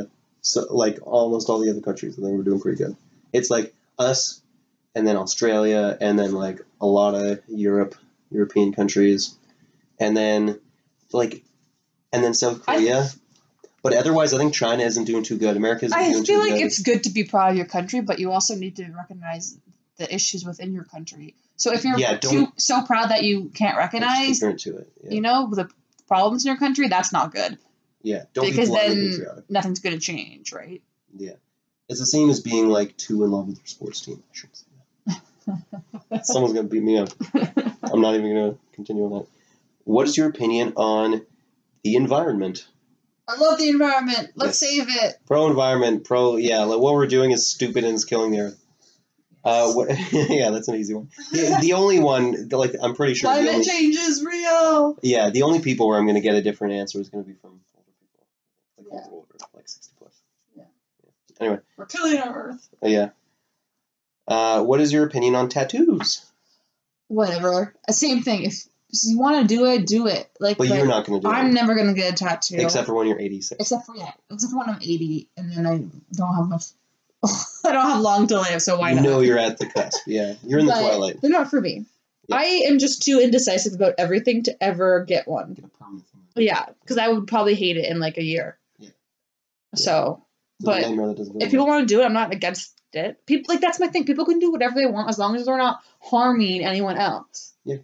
So like almost all the other countries, I think we're doing pretty good. It's like us, and then Australia, and then like a lot of European countries, and then like and then South Korea. But otherwise, I think China isn't doing too good. America isn't doing too feel like good. it's good to be proud of your country, but you also need to recognize the issues within your country. So if you're so proud that you can't recognize, ignorant to it, you know, the problems in your country, that's not good. Yeah, don't because be then patriotic. Nothing's going to change, right? Yeah, it's the same as being like too in love with your sports team. I shouldn't say that. Someone's gonna beat me up. I'm not even gonna continue on that. What is your opinion on the environment? I love the environment. Let's save it. Pro environment. Like what we're doing is stupid and it's killing the earth. Yeah, that's an easy one. The only one, like I'm pretty sure. Climate change is real. Yeah, the only people where I'm going to get a different answer is going to be from older people, older, like 60 plus. Yeah. Anyway, we're killing our earth. Yeah. What is your opinion on tattoos? Whatever. Same thing. If you want to do it, do it. Like, but you're not going to do it. I'm never going to get a tattoo. Except for when you're 86. Except for when I'm 80, and then I don't have much. I don't have long to live, so why not? You're at the cusp. Yeah, you're in the twilight. They're not for me. Yeah. I am just too indecisive about everything to ever get one. Get a permanent thing. Yeah, because I would probably hate it in like a year. Yeah. So, but if people want to do it, I'm not against it. People that's my thing. People can do whatever they want as long as they're not harming anyone else. Yeah.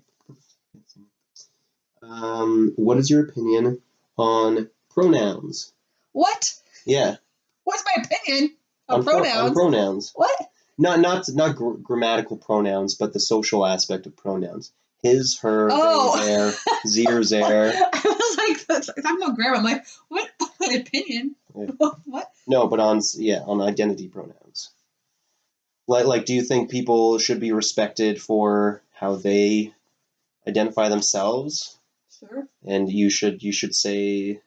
What is your opinion on pronouns? What? Yeah. What's my opinion on pronouns? On pronouns. What? Not grammatical pronouns, but the social aspect of pronouns. His, her, they, their, zir, zere. I was like, talking about grammar. I'm like, what? My opinion? Yeah. What? No, but on identity pronouns. Like, do you think people should be respected for how they identify themselves? Sure. And you should say,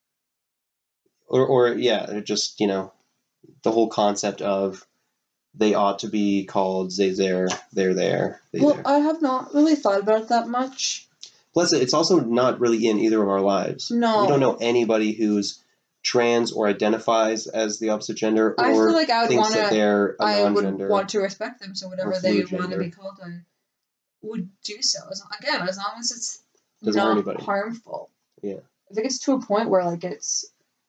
or just the whole concept of they ought to be called they, there, they're there. Well, I have not really thought about it that much. Plus, it's also not really in either of our lives. No. We don't know anybody who's trans or identifies as the opposite gender or I feel like I would thinks that they're a non-gender. I would want to respect them, so whatever they want to be called, I would do so. As long as it's not harmful. Yeah. I think it's to a point where like it's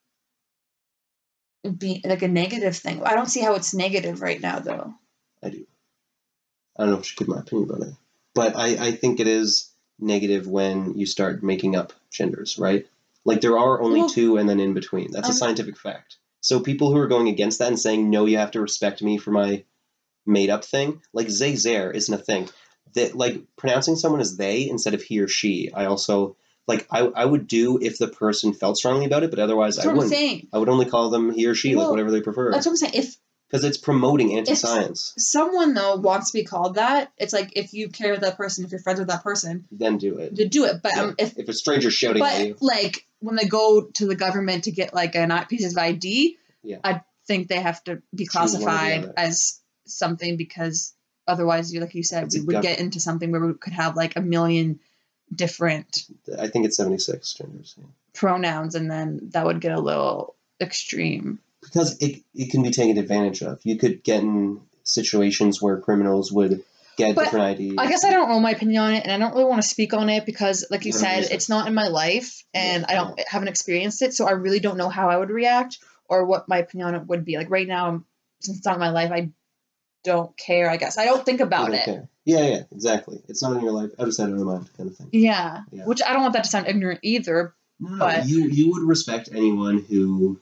be like a negative thing. I don't see how it's negative right now, though. I do. I don't know if I should give my opinion about it, but I think it is negative when you start making up genders, right? Like there are only two and then in between. That's a scientific fact. So people who are going against that and saying, no, you have to respect me for my made up thing, like they, there isn't a thing. That like pronouncing someone as they instead of he or she, I also like I would do if the person felt strongly about it, but otherwise I wouldn't. I would only call them he or she, like whatever they prefer. That's what I'm saying. Because it's promoting anti-science. If someone though wants to be called that, it's like if you care with that person, if you're friends with that person, then do it. Do it. But if a stranger's shouting at you, like when they go to the government to get like a piece of ID, I think they have to be classified as something because otherwise, like you said, we would get into something where we could have like a million different. I think it's 76 genders. Yeah. Pronouns, and then that would get a little extreme. Because it can be taken advantage of. You could get in situations where criminals would get different IDs. I guess I don't know my opinion on it, and I don't really want to speak on it because, like you said, it's not in my life, and I haven't experienced it, so I really don't know how I would react or what my opinion on it would be. Like right now, since it's not in my life, I don't care. I guess I don't think about it. Care. Yeah, exactly. It's not in your life. Out of sight, out of mind, kind of thing. Yeah, which I don't want that to sound ignorant either. No, but you would respect anyone who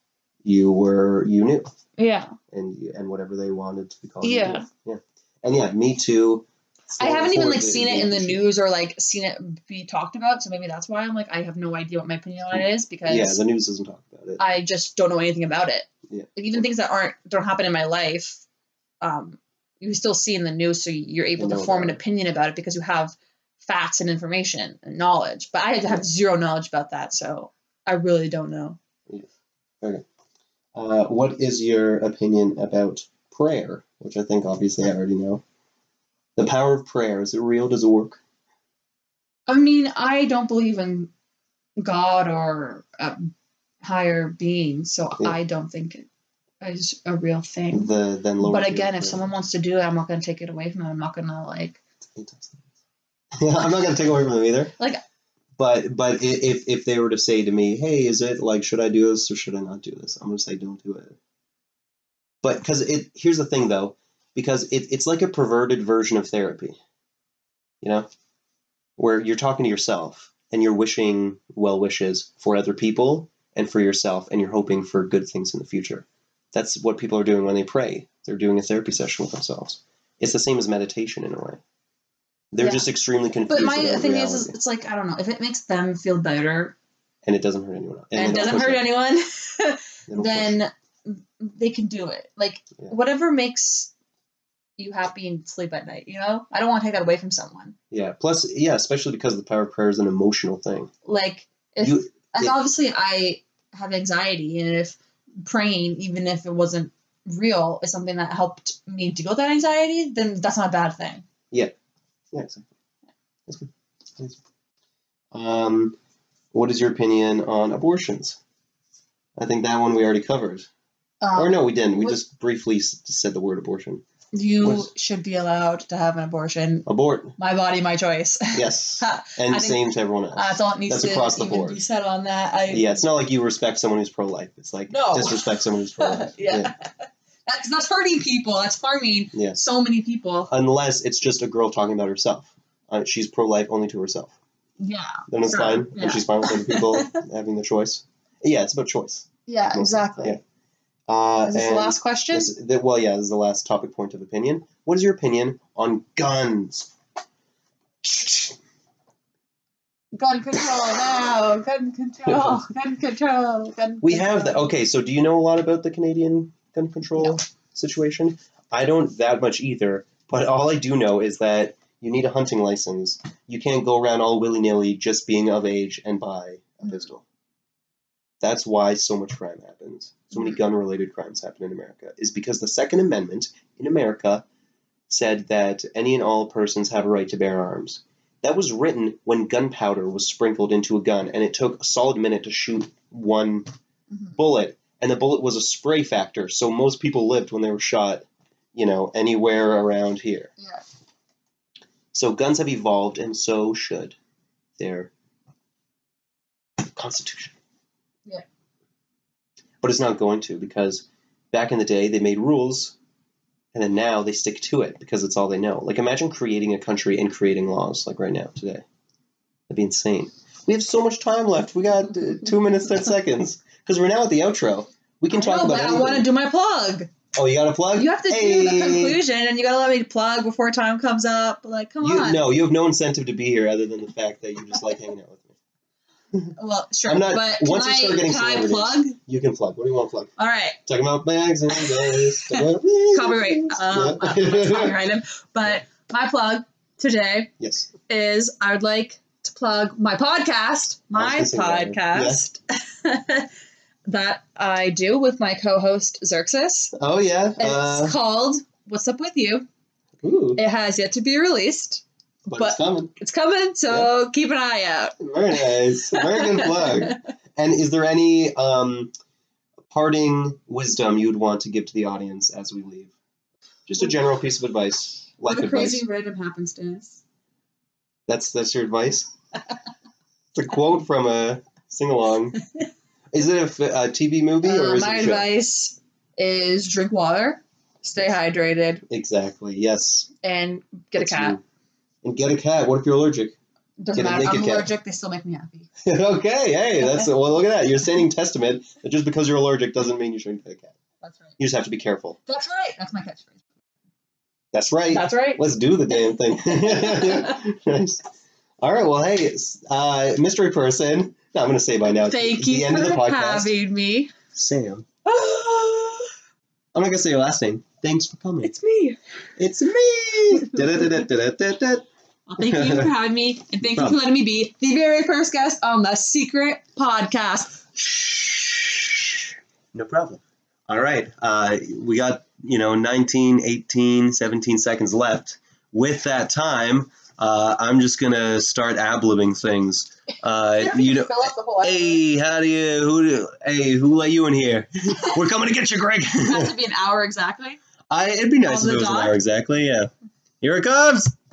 you knew. Yeah. And whatever they wanted to be called. Yeah. Yeah. And me too. I haven't even like seen it in the news or like seen it be talked about, so maybe that's why I'm like I have no idea what my opinion on it is because the news doesn't talk about it. I just don't know anything about it. Yeah. Like, even things that don't happen in my life, you still see in the news, so you're able to form an opinion about it because you have facts and information and knowledge. But I have zero knowledge about that, so I really don't know. Yeah. Okay. What is your opinion about prayer? Which I think obviously I already know. The power of prayer, is it real? Does it work? I mean, I don't believe in God or higher being, so Yeah. I don't think it is a real thing. Then lower But tier, again, if yeah. someone wants to do it, I'm not going to take it away from them. I'm not going to like. Yeah, I'm not gonna take away from them either. Like- but if they were to say to me, hey, is it like, should I do this or should I not do this? I'm gonna say don't do it. But because here's the thing though, because it's like a perverted version of therapy, you know, where you're talking to yourself and you're wishing well wishes for other people and for yourself, and you're hoping for good things in the future. That's what people are doing when they pray. They're doing a therapy session with themselves. It's the same as meditation in a way. They're Yeah. just extremely confused. But my about thing reality. is, it's like, I don't know, if it makes them feel better And it doesn't hurt anyone else. and it they don't doesn't push hurt it. anyone, They don't push. then they can do it. Like, Yeah. whatever makes you happy and sleep at night, you know? I don't want to take that away from someone. Yeah. Plus, yeah, especially because the power of prayer is an emotional thing. Like, if, obviously I have anxiety, and if praying, even if it wasn't real, is something that helped me deal with that anxiety, then that's not a bad thing. Yeah, exactly. That's good. That's good. What is your opinion on abortions? I think that one we already covered. Or no, we didn't. We just briefly said the word abortion. You should be allowed to have an abortion. Abort. My body, my choice. Yes. And same to everyone else. That's all it needs That's across the even board. be said on that. Yeah, it's not like you respect someone who's pro-life. It's like disrespect someone who's pro-life. Yeah. That's hurting people. That's harming so many people. Unless it's just a girl talking about herself. She's pro-life only to herself. Yeah. Then it's fine. Yeah. And she's fine with other people having the choice. Yeah, it's about choice. Yeah, exactly. Yeah. Is this the last question? This is the last topic point of opinion. What is your opinion on guns? Gun control now. Gun control. Gun control. We have that. Okay, so do you know a lot about the Canadian gun control situation? I don't that much either, but all I do know is that you need a hunting license. You can't go around all willy-nilly just being of age and buy a pistol. That's why so much crime happens. So many gun-related crimes happen in America, is because the Second Amendment in America said that any and all persons have a right to bear arms. That was written when gunpowder was sprinkled into a gun, and it took a solid minute to shoot one bullet, and the bullet was a spray factor, so most people lived when they were shot, anywhere around here. Yeah. So guns have evolved, and so should their constitution. Yeah. But it's not going to, because back in the day they made rules, and then now they stick to it because it's all they know. Like, imagine creating a country and creating laws like right now, today. That'd be insane. We have so much time left. We got 2 minutes, 10 seconds. Because we're now at the outro. We can talk about anything. I want to do my plug. Oh, you got to plug? You have to do the conclusion, and you got to let me plug before time comes up. Like, come on. No, you have no incentive to be here other than the fact that you just like hanging out with me. Well, sure. I'm not, but once you start getting can I celebrities, plug? you can plug. What do you want to plug? All right. Talking about bags and bags. Copyright. Copyright him. But my plug today is I would like to plug my podcast. That I do with my co-host Xerxes. Oh, yeah. It's called What's Up With You? Ooh. It has yet to be released. But it's coming. It's coming, so keep an eye out. Very nice. Very good plug. And is there any parting wisdom you would want to give to the audience as we leave? Just a general piece of advice. Life what a advice. crazy random happenstance. That's your advice? It's a quote from a sing-along. Is it a TV movie or is it a show? My advice is drink water, stay hydrated. Exactly, yes. And get a cat. And get a cat. What if you're allergic? Doesn't matter. I'm allergic. They still make me happy. Okay, hey, well, look at that. You're standing testament that just because you're allergic doesn't mean you shouldn't get a cat. That's right. You just have to be careful. That's right. That's my catchphrase. That's right. That's right. Let's do the damn thing. Nice. All right, well, hey, mystery person. No, I'm going to say by now. Thank you for having me. Sam. I'm not going to say your last name. Thanks for coming. It's me. It's me. Well, thank you for having me, and thank you for letting me be the very first guest on the Secret Podcast. No problem. All right. We got, 19, 18, 17 seconds left. With that time, I'm just gonna start ad-libbing things. You know, fill up the whole hey, who let you in here? We're coming to get you, Greg. It has to be an hour exactly. It'd be nice On if the it was an dot? hour exactly. Yeah, here it comes.